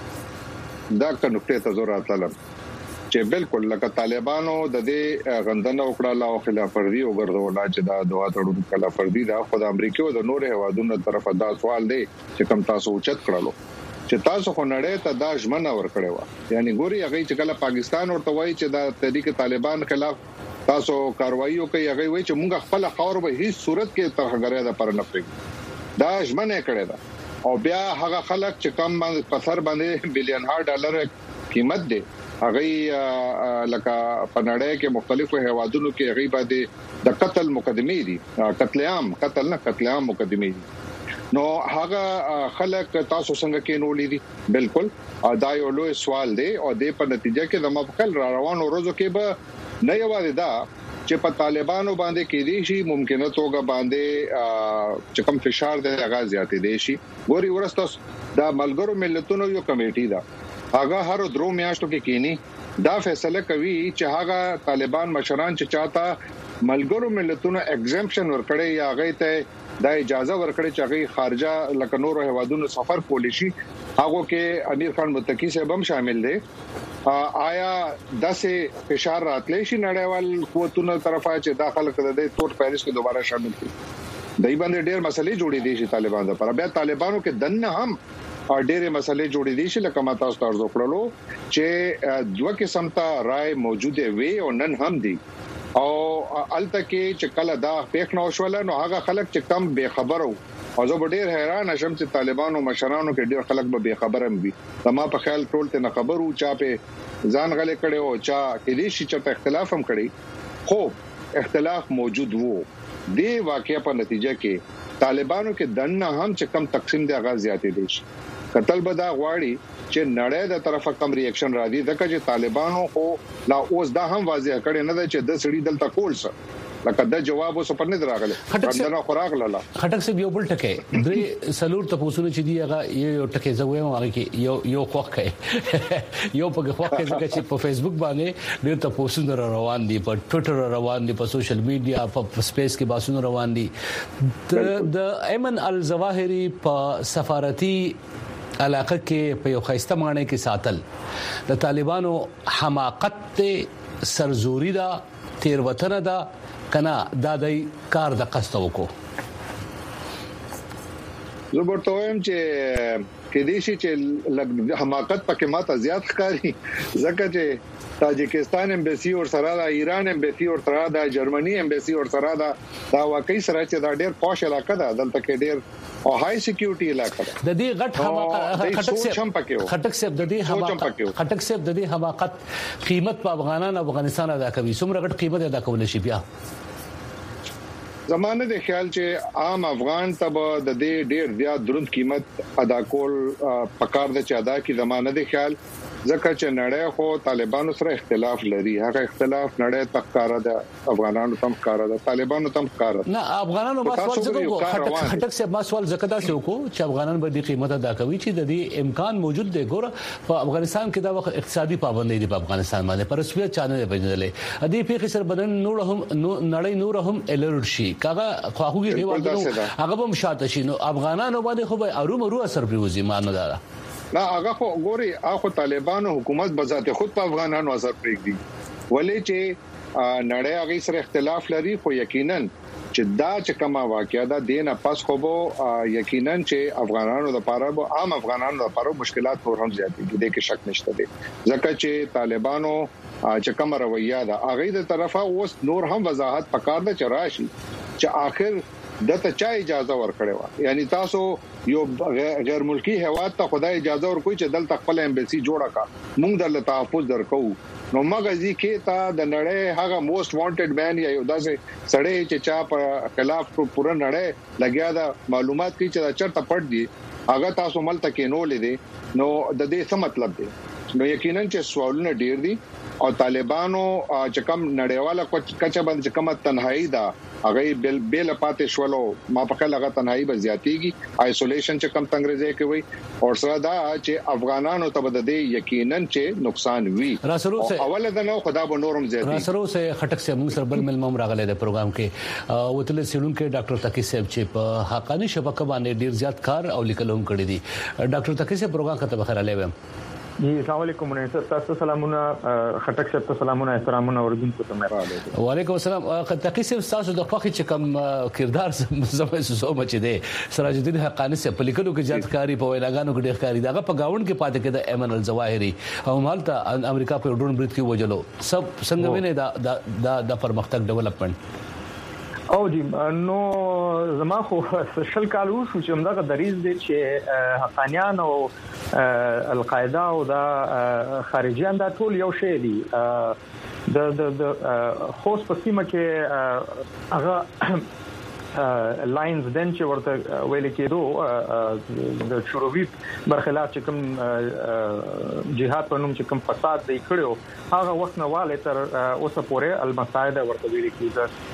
تړون دا کنوکټه ته زور راتلل چې بالکل لکه طالبانو د دې غندنه وکړه او خلاف ورزي وګرځول چې دا دوه تړون خلاف ورزي دا خو د امریکا او د نور هیوادونو طرفه دا سوال دی چې کوم تاسو اوچت کړلو چې تاسو خو نړۍ ته دا ژمنه ورکړې و یعنی ګوري هغه چې کله پاکستان ورته وایي چې دا تحریک طالبان خلاف تاسو کاروایی کوي هغه وایي چې موږ خپل خاور به هیڅ صورت کې ترغره ده پر نه پرې دا ژمنه کړې ده او بیا هغه خلک چې کم باندې پثر باندې بلین هار ډالر قیمت دی هغه لکه په نړۍ کې مختلفو هیوادونو کې هغه باندې د قتل مقدمې دي قتل عام قتل نه قتل عام مقدمې دي نو هغه خلک تاسو څنګه کې نولې دي بالکل دا یو لوی سوال دی او د په نتیجه کې د مفکل را روانو ورځو کې به نه یوازې دا چې په طالبانو باندې کې دي شي ممکنه توګه باندې چې کوم فشار دی هغه زیاتې دي شي ګوري ورسته دا ملګرو ملتونو یو کمیټي ده هغه هر درو میاشتو کې کینی دا فیصله کوي چې هغه طالبان مشران چې چاته ملګرو ملتونو ایگزمپشن ورکړي یا هغه ته دا اجازه ورکړي چې هغه خارجه لکه نور هیوادونو سفر کولی شي هغه کې امیر خان متقی صاحب هم شامل دي آیا داسې فشار راتلی شي نړیوال قوتونو طرفه چې داخله کړي د تور پیرس کې دوباره شامل کړي دای باندې ډېر مسلې جوړې دي چې طالبان لپاره بیا طالبانو کې دنه هم او ډېرې مسلې جوړې دي چې لکه ما تاسو ته ارزو کړلو چې دوه قسم ته رائے موجوده وي او نن هم دي او الته کې چې کله دا پیښ نو شول نو هغه خلک چې کم بے خبرو او زه ډېر حیران شم چې طالبانو مشرانو کې ډېر خلک به بے خبره هم وي زما په خیال ټول ته نه خبرو چا په ځان غلې کړي او چا کې دې شي چې اختلاف هم کړي خو اختلاف موجود وو دی واقعیا په نتیجه کې طالبانو کې دنه هم چې کم تقسیم دی غاز زیاتې دي قتل بدا غواړي چې نړۍ د طرفه کم ریاکشن را دي ځکه چې طالبانو خو لا اوس دا هم واضح کړي نه چې د سړي دلته کول څه لکه دا جواب اوس په نه دراغله څنګه خوراک لاله خټک څه یو بل ټکه درې سلور ته پوسونه چې دی هغه یو ټکه زویم هغه کې یو یو خوخ کوي یو په خوخ کې ځکه چې په فیسبوک باندې ډېر ته پوسونه روان دي په ټوئیټر روان دي په سوشل میډیا په سپیس کې باسونه روان دي د ایمن الظواهری په سفارتي علاقه کې په یو خیسته معنی کې ساتل د طالبانو حماقت ته سرزوري دا تیر وطن دا کنا دا د کار د قصد وکړو زبرتویم چې کې دې شي چې حماقت پکې ماته زیات ښکاری ځکه چې تاجکستان امبیسي اور سره دا ایران امبیسي اور سره دا جرمني امبیسي اور سره دا دا واقعي سره چې دا ډېر پوش علاقه ده دلته کې ډېر او هاي سکیورټي علاقه ده د دې غټ حماقت خټک سیب خټک سیب د دې حماقت خټک سیب د دې حماقت قیمت په افغانان او افغانستان ادا کوي څومره غټ قیمت ادا کول شي بیا زمانه د خیال چې عام افغان ته د دې ډېر زیات دروند قیمت ادا کول پکار د چا ادا کی زمانه د خیال ځکه چې نړۍ خو طالبانو سره اختلاف لري هغه اختلاف نړۍ تخکاره ده افغانانو تم ښکارا ده طالبانو تم ښکارا ده نه افغانانو ما سوال زکه خټک سه ما سوال زکه دا سه کو چې افغانان به د قیمت ادا کوي چې د دې امکان موجود دی ګوره په افغانستان کې دا وخت اقتصادي پابندۍ دی په افغانستان باندې پر رسمیت چانه بجنلې ادي په خسر بدن نور هم نړۍ نور هم الرټ شي کاغه خواخوږي هیوادونو هغه به مشاته شي نو افغانانو باندې خو به اروم ورو اثر پریوزي مانو دا نه هغه خو ګوري هغه طالبانو حکومت بذات خود په افغانانو اثر پرېږدي ولې چې نړۍ هغه سره اختلاف لري خو یقینا چې دا چې کومه واقعیا ده دینه پس خو به یقینا چې افغانانو لپاره به عام افغانانو لپاره مشکلات نور هم زیاتېږي د کې شک نشته دی ځکه چې طالبانو چې کومه رویه ده هغه د طرفه اوس نور هم وضاحت پکار ده چې راشي چې آخر دته چا اجازه ورکړې و یعنی تاسو یو غیر ملکی هواد ته خدای اجازه ورکوي چې دلته خپل امبیسي جوړه کا موږ د تحفظ درکو نو مغزي کې تا د نړۍ هغه موست وانټډ مین یا یو داسې سړی چې چا په خلاف پوره نړۍ لګیا دا معلومات کی چې دا چرته پټ دي هغه تاسو مل تکې نو لیدې نو د دې څه مطلب دی نو یقینا چې سوالونه ډیر دي او طالبانو چې کوم نړیواله کچه باندې کومه تنهایی ده هغه بل بل پاتې شولو ما په خل هغه تنهایی به زیاتېږي آیسولیشن چې کوم انګریزي کوي او سره دا چې افغانانو ته بده یقینا چې نقصان وي اول دا نو خدا به نورم زیاتې را سره سه خټک سه موږ سره بل ملمم راغله د پروګرام کې وتل سیلون کې ډاکټر تقی صاحب چې په حقانی شبکه باندې ډیر زیات کار او لیکلوم کړی دي ډاکټر تقی صاحب پروګرام کته بخیر علیه جی السلام علیکم منصور تاسو سلامونه خټک صاحب ته سلامونه احترامونه اوردونکو ته مې وعلیکم السلام تقی صاحب تاسو د خوخي چې کوم کردار زموږ سو مچ دی سراج الدین حقانی صاحب په لیکلو کې زیات کاری په ویلاګانو کې ډېر کاری دغه په گاوند کې پاتې کېده ایمن الظواهری او مالته امریکا په ډرون برید کې وجلو سب څنګه ویني دا د پرمختګ ډیولپمنٹ او جی نو زما خو شل کال وشو چې همدغه دریز دي چې حقانیان او القاعده او د خارجيان دا ټول یو شی دي د د خوست په سیمه کې هغه لاینز دن چې ورته ویل کېدو د شوروي برخلاف چې کوم جهاد په نوم چې کوم فساد دی کړو هغه وخت نه والي تر اوسه پورې المساعده ورته ویل کېده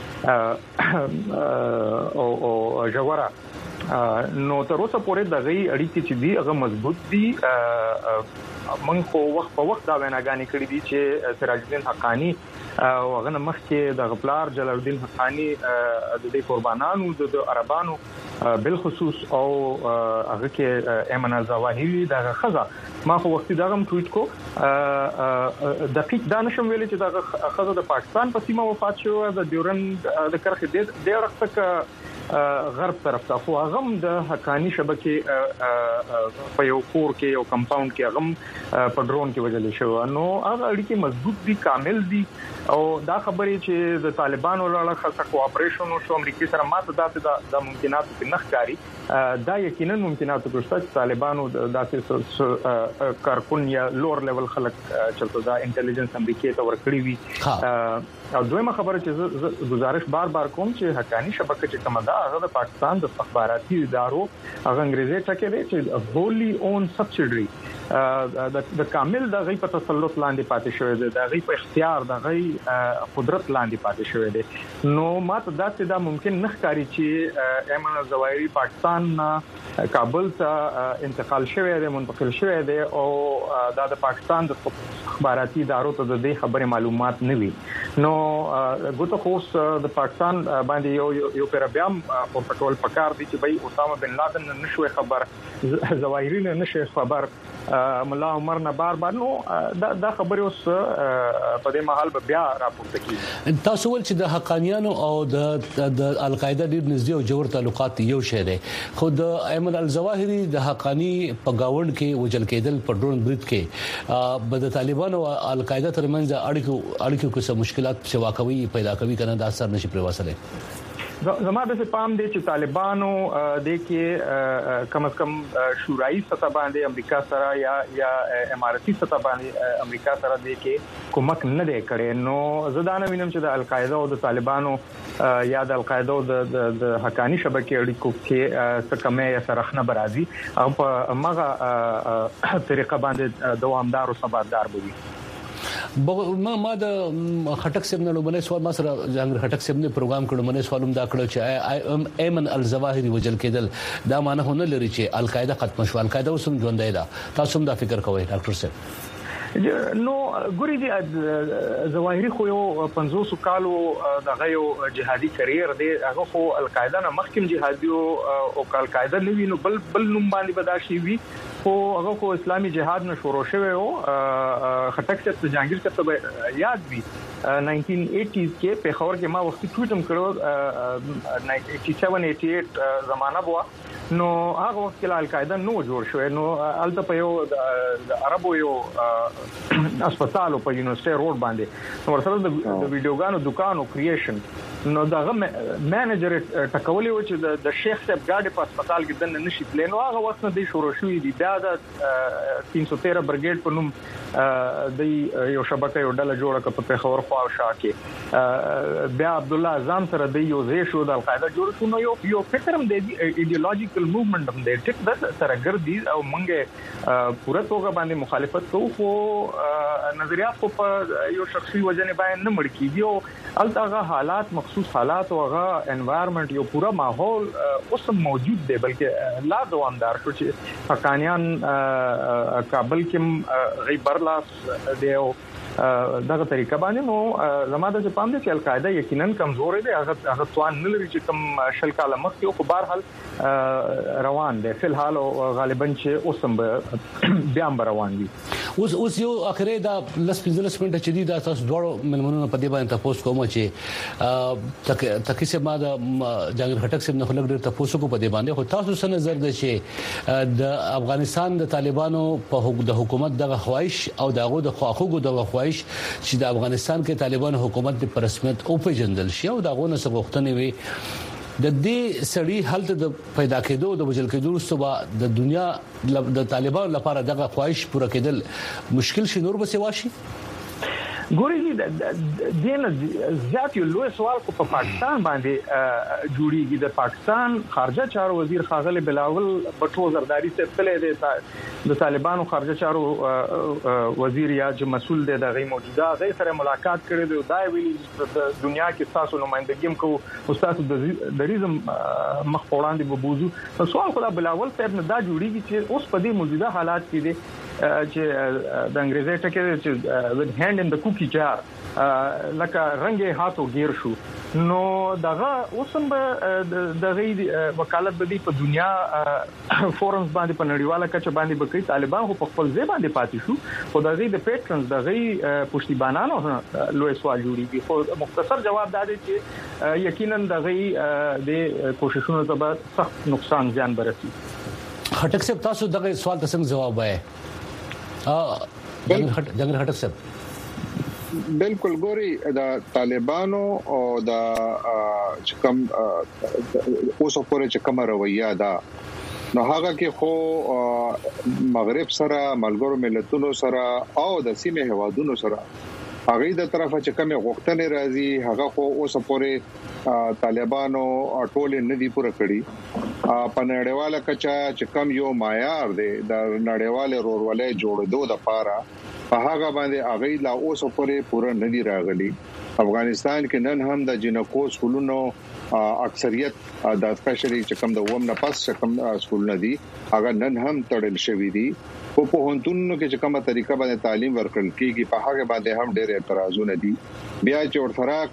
او او جوړه نو تر اوسه پورې د غي اړیکې چې دی هغه مضبوط دي من خو وخت په وخت دا ویناګانی کړې دي چې سراج الدین حقانی او هغه مخکې د غفلار جلال الدین حقانی د دې قربانانو د عربانو بل خصوص او هغه کې ایمن الظواهری دغه خزه ما خو وخت دا هم ټویټ کو دقیق دانشم ویل چې دا خزه د پاکستان په سیمه وفات شو د ډیورند د کرخه د ډیر وخت غرب طرف ته خو هغه د حقانی شبکه په یو کور کې یو کمپاوند کې هغه په ډرون کې وجل شو نو هغه اړیکې مضبوط دي کامل دي او دا خبرې چې د طالبانو لړ خاصه کوآپریشن او امریکای سره ماته داسې د ممکناتو په نخکاری دا یقینا ممکناتو کوشته چې طالبانو داسې کارکون یا لور لیول خلک چلته دا انټيليجنس امریکای ته ورکړي وي او دویمه خبره چې گزارش بار بار کوم چې حقانی شبکه چې کومه ده هغه د پاکستان د استخباراتي ادارو هغه انګریزي ټکي دي چې هولي اون سبسيډري د کامل د غي په تسلط لاندې پاتې شوی دی د غي په اختیار د غي قدرت لاندې پاتې شوی دی نو ماته دا څه دا ممکن نه ښکاري چې ایمن الزواهری پاکستان کابل ته انتقال شوی دی منتقل شوی دی او دا د پاکستان د اخباراتي ادارو ته د دې خبره معلومات نه وي نو ګوتو خوس د پاکستان باندې یو یو پیرابیام په پټول پکار دي چې بای اسامه بن لادن نشوي خبر زواهری نه نشي خبر مولا عمر نه بار بار نو دا د خبرې اوس په دې محل به بیا راپورته کیږي تاسو ول چې د حقانيانو او د د القاعده ډیر نږدې او جوړ تعلقات یو شی دي خو د ایمن الزواهری د حقانی په گاوند کې وجل کېدل په ډرون برید کې د طالبانو او القاعده ترمنځ اړیکو اړیکو کې څه مشکلات چې واقعي پیدا کوي کنه د اثر نشي پریواسله زموږ د پام دي چې طالبانو د کې کم از کم شورای سطح باندې امریکا سره یا یا اماراتي سطح باندې امریکا سره د کې کومک نه دی کړي نو زدانه وینم چې د القاعده او د طالبانو یا د القاعده او د حقانی شبکې اړیکو کې څه کمه یا سرخنه برازي او په مغه طریقه باندې دوامدار او ثباتدار بوي ما ما د خټک سیمه لوبنه سوال ما سره جنگ خټک سیمه پروګرام کړو منه سوالوم دا کړو چې ایمن الزواهری وجل کېدل دا معنی هونه لري چې القاعده ختم شو القاعده اوسم ژوندۍ ده تاسو هم دا فکر کوئ ډاکټر صاحب نو ګوري دي زواهری خو یو پنځوس کالو د غيو جهادي کرییر دی هغه خو القاعده نه مخکیم جهادي او القاعده نوی نو بل بل نوم باندې بداشي وی خو هغه خو اسلامي جهاد نه شروع شوی او خټک څخه جهانگیر څخه یاد وی نائنٹین ایٹیز کې په خبر کې ما وختي ټویټم کړو نائنٹی سیون ایٹی ایٹ زمانہ بوا نو هغه وخت کې القاعده نو جوړ شو نو الته په یو د عربو یو هسپتال په یونیورسيټي روډ باندې نو ورسره د ویډیوګانو دکانو کریشن نو دغه منیجر ټکولې و چې د شیخ صاحب ګاډي په هسپتال کې د نشي تللی نو هغه وخت نه دی شروع شوې دي بیا د تین سو تیرہ برګیډ په نوم د یو شبکه یو ډله جوړه کړه په خبر خو او شاکه بیا عبد الله اعظم سره د یو ځای شو د القاعده جوړ شو نو یو یو فکرم د ایډیولوژیکل موومېنټ هم د ټیک د سره ګرځي او مونږه پوره توګه باندې مخالفت کوو خو نظریات خو په یو شخصي وجنه باندې نه مړ کیږي او الته حالات مخصوص حالات او هغه انوایرنمنت یو پورا ماحول اوس موجود دی بلکې لا دوامدار شو چې حقانيان کابل کې غیبرلاس دی او دغه طریقه باندې نو زماده چې پام دي چې القاعده یقینا کمزور دی هغه هغه توان نه لري چې کوم شل کاله مخکې او په بهر حال روان دي فل حال او غالبا چې اوسم بیا روان دي اوس اوس یو اخره دا لس پنځلس منټه چې دی دا تاسو دوړو ملمنونو په دې باندې تاسو کوم چې تک تکي سه ما د جنگ خټک سم نه خلک ډېر تاسو کو په دې باندې خو تاسو سره نظر ده چې د افغانستان د طالبانو په د حکومت دغه خواهش او دغه د خواخوګو دغه چې د افغانستان کې طالبان حکومت په رسمیت او پیژندل شي او دغه نه سغوښتنې وي د دې سړي حالت د پیدا کېدو د وجل کېدو صبح د دنیا د طالبان لپاره دغه خواهش پوره کېدل مشکل شي نور به سواشي ګوري د دین زیات یو لوی سوال کو په پاکستان باندې جوړیږي د پاکستان خارجه چارو وزیر خاغل بلاول بټو زرداری ته تللی دی د طالبانو خارجه چارو وزیر یا چې مسول دی د غي موجوده غي سره ملاقات کړی دی دا ویلي د دنیا کې تاسو نمائندګیم کو استاد د ریزم مخ وړاندې بوزو سوال خو د بلاول صاحب نه دا جوړیږي چې اوس په دې موجوده حالات کې دي چې د انګریزي ټکي چې ود هاند ان د کوکی جار لکه رنگه هاتو گیر شو نو دغه اوسم د غي وکالت بدی په دنیا فورمز باندې په نړیواله کچه باندې بکې طالبان خو په خپل ځای باندې پاتې شو خو د غي د پیټرنز د غي پښتیبانانو لوی سوال جوړیږي خو مختصر جواب دا دی چې یقینا د غي د کوششونو ته سخت نقصان ځان برسي خټک صاحب تاسو دغه سوال ته څنګه جواب وایي ا جنگ خټک صاحب بالکل ګوري د طالبانو او د چکم اوسو پورې چکم رویه ده نو هغه کې خو مغرب سره ملګرو ملتونو سره او د سیمه هوادونو سره هغه د طرفه چې کومه غوښتنې راځي هغه خو اوس پورې طالبانو ټول نه دی پوره کړی په نړیواله کچا چې کوم یو معیار دی د نړیواله رورولې جوړېدو د پاره په هغه باندې هغه لا اوس پورې پوره نه دی راغلی افغانستان کې نن هم د جنکو سکولونو اکثریت د سپیشلی چې کوم د ووم نه پاس چې کوم سکول نه دي هغه نن هم تړل شوی دي په پوهنتونونو کې چې کومه طریقه باندې تعلیم ورکړل کیږي په هغه باندې هم ډېر اعتراضونه دي بیا چې ورثره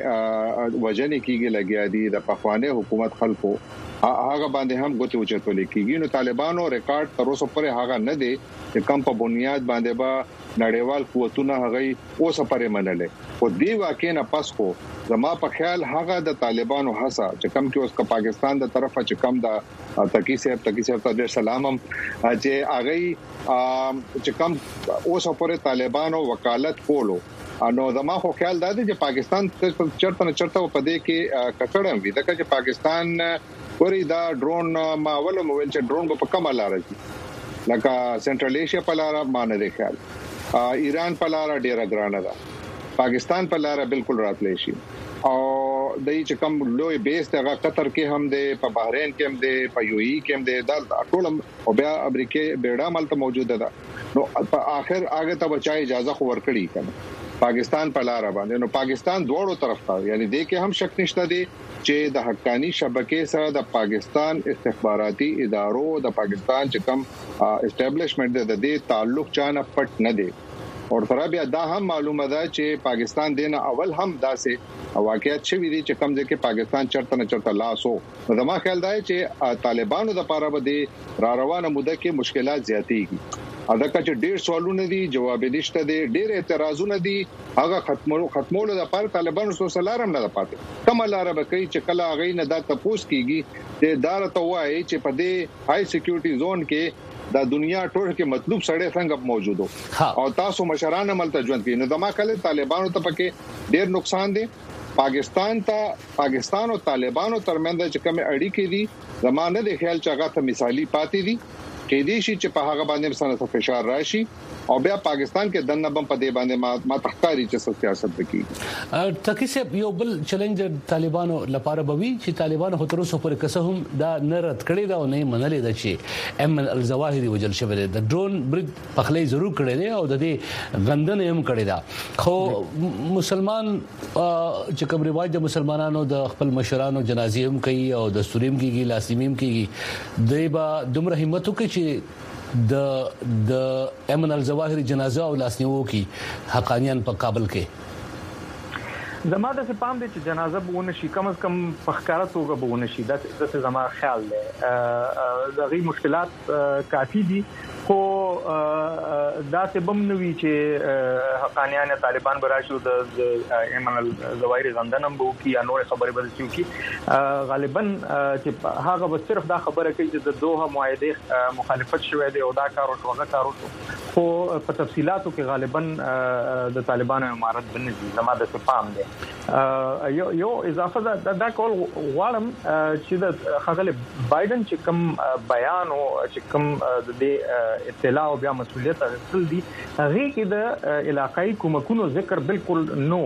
کمه وجنې کیږي لګیا دي د پخوانه حکومت خلکو هغه باندې هم غوته وچتول کیږي نو طالبانو ریکارډ تر اوسه پورې هغه نه دي چې کم په بنیاد باندې با نړیوال قوتونه هغه اوسه پورې منلې او دی واقع نه پس کو زما په خیال هغه د طالبانو هڅه چې کم کې اوس کا پاکستان د طرفه چې کم د تکی صاحب تکی صاحب ته سلام هم چې هغه چې کم اوسه پورې طالبانو وکالت کولو نو زما خو خیال دا دی چې پاکستان چرته نه چرته په دې کې ککړم وي ځکه چې پاکستان ورې دا ډرون ما اول موبایل چې ډرون په کومه لار راځي لکه سنټرل ایشیا په لار باندې دی خیال ایران په لار ډیره ګرانه ده پاکستان په لار بالکل راتلې شي او دای چې کوم لوی بیس ته قطر کې هم دی په بحرین کې هم دی په یو ای کې هم دی دا ټول او بیا امریکا بیړه ملته موجوده ده نو په اخر هغه ته بچای اجازه خو ورکړي کنه پاکستان په لار باندې نو پاکستان دوړو طرف ته یعنی دې کې هم شک نشته دی چې د حقانی شبکې سره د پاکستان استخباراتي ادارو د پاکستان چې کوم اسټابلیشمنت د دې تعلق چانه پټ نه دی او تر بیا دا هم معلومه ده چې پاکستان دینه اول هم داسې واقعیت شوی دي چې کم ځکه پاکستان چرته نه چرته لاسو نو زما خیال دی چې طالبانو د پاره به را روانه موده کې مشکلات زیاتېږي ادا چې ډېر سوالونه دي جواب نشته دي ډېر اعتراضونه دي هغه ختمولو ختمولو د پر طالبانو سو سلارم نه پاتې کومه لار به کوي چې کله هغه نه دا تپوس کیږي د ادارته وایي چې په دې هاي سکیورټي زون کې د دنیا ټول کې مطلوب سړی څنګه موجودو او تاسو مشران عملته ژوند کوي نو دما کله طالبانو ته پکې ډېر نقصان دي پاکستان ته پاکستان او طالبانو ترمنځ چې کوم اړیکې دي زمانه د خیال چې هغه ته مثالی پاتې دي کې دي چې په هغه باندې سره فشار راشي او بیا پاکستان کې دنه بم په دې باندې ما, ما تختاري چې سیاست وکړي تکي سه یو بل چیلنج طالبانو لپاره بوي چې طالبانو هترو سو پر کسهم دا نرد کړي دا نه منلې ده چې ام الظواهري وجل شوی د ډرون برید پخلې ضرور کړي دي او د دې غندنه هم کړي دا خو مسلمان چې کوم رواج د مسلمانانو د خپل مشرانو جنازې هم کوي او دستوریم کیږي لاسیمیم کیږي دایبا دومره همت کوي د د امن الظواهر جنازه او لاسنیو کی حقانیان په کابل کې زماده سے پام دي چې جنازه بونه شي کم از کم فخکاره توګه بونه شي دا د زما خیال دی دغه مشکلات کافي دي خو دا څه بم نوي چې حقانیان طالبان براشو د امن الظواهر غندنم بو کی یا نور خبره بل شي کی غالبا چې هغه به صرف دا خبره کوي چې د دوه معاهده مخالفت شوه دی او دا کار او هغه کار خو په تفصيلاتو کې غالبا د طالبانو امارت بنځي زماده څه پام دي یو یو اضافه دا, دا کول غواړم چې د خغل بایدن چې کوم بیان او چې کوم د دې اطلاع او بیا مسؤلیت اخیستل دي هغه کې د علاقائی کومکونو ذکر بالکل نو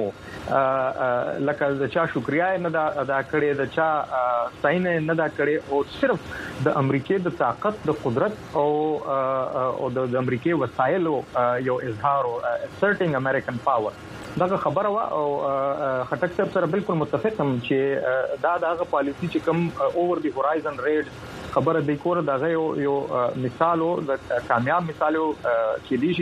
لکه د چا شکریا نه دا ادا کړي د چا ساين نه دا کړي او صرف د امریکای د طاقت د قدرت او او د امریکای وسایل یو اظهار او asserting American power دا خبره وا او خټک صاحب سره بالکل متفق هم چې دا دغه پالیسی چې کوم اوور دی هورایزن ریډ خبره د کور دغه یو مثال او د کامیاب مثال چې دی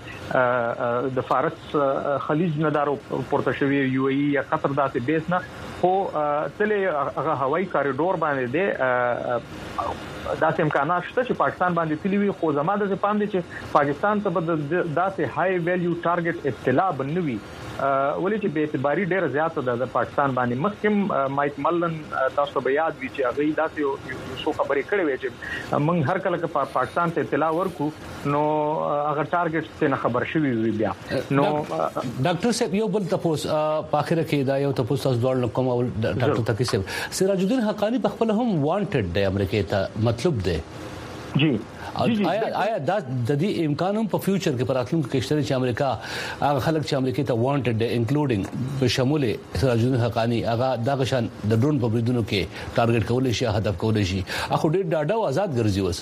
چې د فارس خلیج نه دارو پورته شوی یو ای یا قطر داسې بیس نه خو تلې هغه هوایي کاریډور باندې دی داسې امکانات شته چې پاکستان باندې تلوي خو زماده څه پام دي چې پاکستان ته داسې هاي ویلیو ټارګټ اطلاع بنوي ولې چې به اعتباري ډېر زیات ده د پاکستان باندې مخکم مایک ملن تاسو به یاد وي چې هغه داسې یو څو خبرې کړې وي چې موږ هر کله کې پاکستان ته اطلاع ورکو نو هغه ټارګټ څخه خبر شوي وي بیا نو ډاکټر صاحب یو بل تاسو په اخر کې دا یو تاسو تاسو ډول کوم ډاکټر تکي صاحب سراج الدین حقانی په خپل هم وانټډ دی امریکا ته مطلب دی جی آیا آیا د دې امکان هم په فیوچر کې پراتلونکو کې شته چې امریکا هغه خلک چې امریکا ته وانټډ انکلوډینګ په شمول سراج الدین حقانی هغه د غشان د ډرون په بریدونو کې ټارګټ کولای شي هدف کولای شي اخو ډېر ډاډه او آزاد ګرځي وس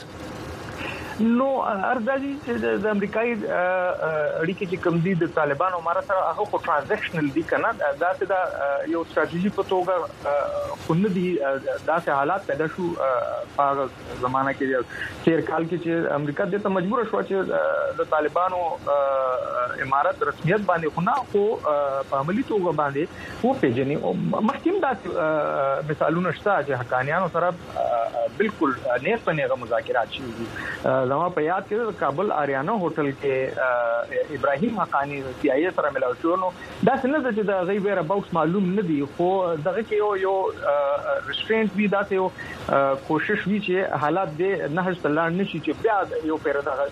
نو ارزادي چې د امریکایي اړیکې چې کوم دي د طالبانو ماره سره هغه خو ترانزیکشنل دي کنه دا چې دا یو ستراتیژي په توګه خون دي داسې حالات پیدا شو په زمانہ کې تیر کال کې چې امریکا د ته مجبور شو چې د طالبانو امارت رسمیت باندې خو نه خو په عملی توګه باندې وو پیژني او مخکیم دا مثالونه شته چې حقانیانو سره بالکل نه پنهغه مذاکرات شوي زما په یاد کې کابل آریانا هوټل کې ابراهیم حقانی سی آی ای سره ملاو شو نو دا څنګه چې د غیبه را باکس معلوم نه دی خو دغه کې یو یو ریسټرینټ وی دا یو کوشش وی چې حالات د نهج تلان نشي چې بیا یو پیر د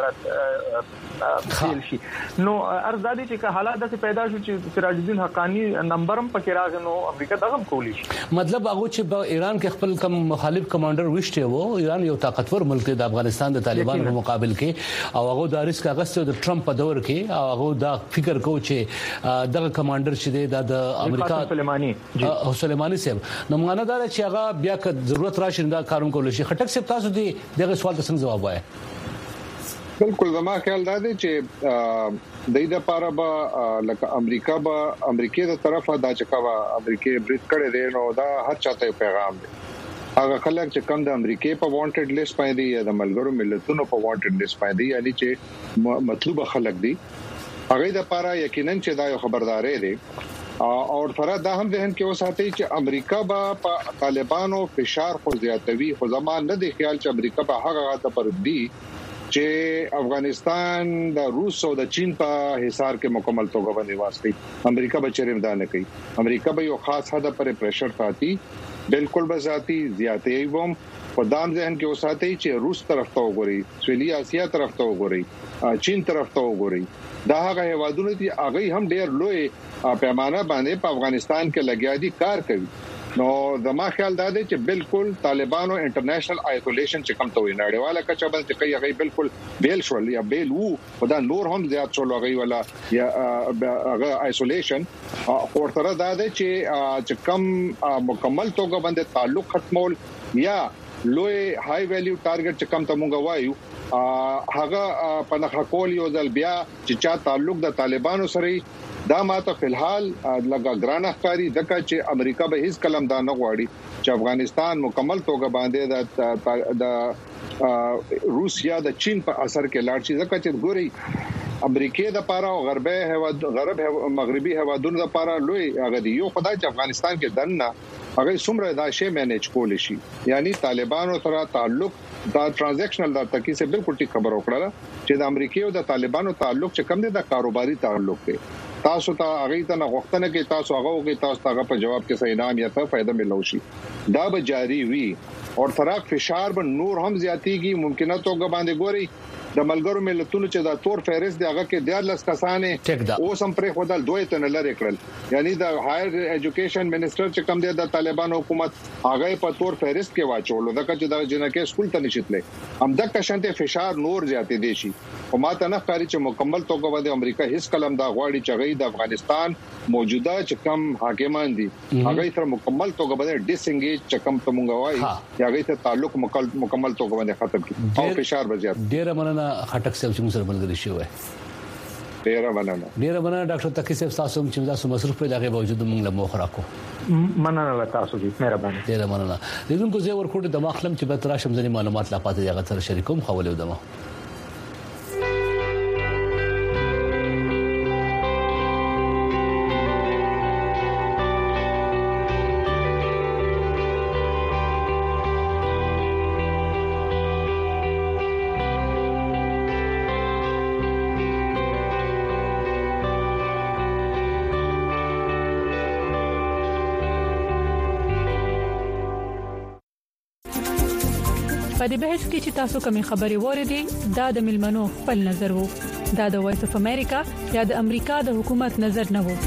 جګړه فیل شي نو ارزادي چې حالات د پیدا شو چې سراج الدین حقانی نمبرم پکې راغ نو امریکا دغه کولی شي مطلب هغه چې ایران کې خپل کم مخالف کمانډر وشته وو ایران یو طاقتور ملک دی د افغانستان د طالبانو په مقابل کې او هغه د ریسک اغستو د ټرمپ په دور کې او هغه دا فکر کو چې دغه کمانډر چې دی د امریکا سلیمانی او سلیمانی صاحب نو معنی دا چې هغه بیا که ضرورت راشي دا کارون کول شي خټک صاحب تاسو دی دغه سوال ته څنګه جواب وایي بالکل زما خیال دا دی چې د دې لپاره به لکه امریکا به امریکای د طرفه دا چې کا امریکای بریټ کړي دی نو دا هر چاته پیغام دی هغه خلک چې کم د امریکای په وانټډ لیست باندې یا د ملګرو ملتونو په وانټډ لیست باندې یعنی چې مطلوب خلک دي هغه د لپاره یقینا چې دا یو خبرداري دی او سره دا هم ذهن کې وساتي چې امریکا به په طالبانو فشار خو زیاتوي خو زمان نه دی خیال چې امریکا به هغه غاټه پر دی چې افغانستان د روس او د چین په حصار کې مکمل توګه باندې واسطي امریکا به چیرې امداد نه کوي امریکا به یو خاص حد پر پریشر ساتي بالکل به ذاتی زیاتې ووم په دام ذهن کې وساتي چې روس طرف ته وګوري سویلي اسیا طرف ته وګوري چین طرف ته وګوري دا هغه هوادونه دي هغه هم ډېر لوی پیمانه باندې په افغانستان کې لګیا دي کار کوي نو زما خیال دا دی چې بالکل طالبانو انټرنیشنل آیسولیشن چې کوم ته وي نړیواله کچه باندې کوي هغه بالکل بیل شول یا بیل وو خدای نور هم زیات شول هغه ولا یا هغه آیسولیشن او تر دا دی چې کوم مکمل توګه باندې تعلق ختمول یا لوی های ویلیو ټارګټ چې کوم ته مونږ وایو هغه په نخښ کول یو ځل بیا چې چا تعلق د طالبانو سره دا ماته فلحال لګا ګران ښکاری دکه چې امریکا به هیڅ کلم دا نه غواړي چې افغانستان مکمل توګه باندې د روسیا د چین په اثر کې لاړ شي ځکه چې ګوري امریکای د پاره او غربي هواد غرب مغربي هوادونو د پاره لوی هغه دی یو خدای چې افغانستان کې دنه هغه څومره دا شی مینج کول شي یعنی طالبانو سره تعلق دا ترانزیکشنل دا تکي سه بالکل ټیک خبر وکړه چې د امریکای او د طالبانو تعلق چې کم دی د کاروباري تعلق دی تاسو ته هغه ته نه غوښتنه کې تاسو هغه وګي تاسو هغه په جواب کې څه انعام یا څه فائدہ ملوشي دا به جاری وي او تراک فشار به نور هم زیاتیږي ممکنه توګه باندې ګوري د ملګرو ملتونو چې دا تور فهرست دی هغه کې ډیر لس کسانې او سم پرې خدل دوی ته نه لری کړل یعنی د هایر ایجوکیشن منسٹر چې کوم دی د طالبانو حکومت هغه په تور فهرست کې واچول دا چې د جنکه سکول ته نشیتلې هم د کشنته فشار نور زیاتې دي شي او ماته نه ښکاري چې مکمل توګه باندې امریکا هیڅ کلم دا غواړي چې غي د افغانستان موجوده چې کم حاکمان دي هغه تر مکمل توګه باندې ډیسنګیج چې کم تمونګ وای یا غي ته تعلق مکمل توګه باندې ختم کړي او فشار بزیات ډیر مننه خټک صاحب چې موږ سره ملګری شوی ډیر مننه ډیر مننه ډاکټر تقی صاحب تاسو چې تاسو مصروف په دغه باوجود موږ له مخ راکو مننه تاسو دې مهرباني ډیر مننه لیدونکو زه ورکوټ د مخلم چې به تر شم ځنی معلومات لا پاتې هغه سره شریکوم خولې ودمه په دې بحث کې چې تاسو کومې خبرې وریدي دا د ملمنو خپل نظر وو دا د وایس اف امریکا یا د امریکا د حکومت نظر نه وو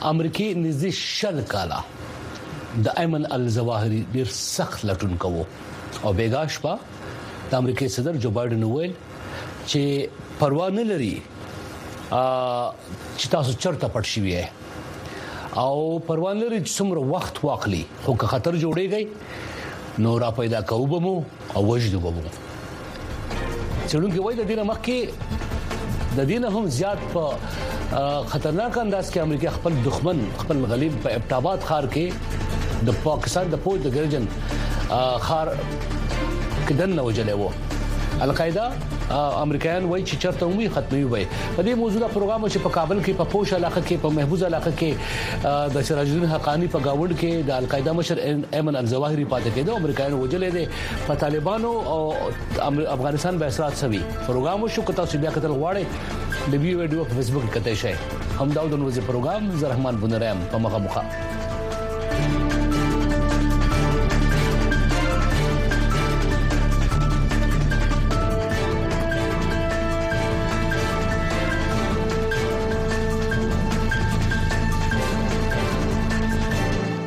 امریکای نږدې شل کاله د ایمن الظواهری ډیر سخت لټون کوو او بیګاش په د امریکای صدر جو بایدن ویل چې پروا نه لري چې تاسو چرته پټ شئ او پروا نه لري چې څومره وخت واخلي خو که خطر جوړیږي نو را پیدا کوو به مو او وجدو به مو څلونکي وایي د دې مخکې د دې هم زیات په خطرناک انداز کې امریکا خپل دښمن خپل غلیب په ابټاباد ښار کې د پاکستان د پوز د ګرجن خار کې دنه وجلې وو القاعده امریکایان وایي چې چرته ومي ختمي وي په دې موضوع پروګرام چې په کابل کې په پوش علاقه کې په محفوظ علاقه کې د سراج الدین حقانی په گاوند کې د القاعده مشر ایمن الظواهری پاتې کېده امریکایان وجلې دي په طالبانو او افغانستان به اثرات سوي پروګرام شو کته چې بیا کتل غواړي د ویډیو په فیسبوک کې کته شي هم داود نوځي پروګرام زه رحمان بنرام په مخه مخه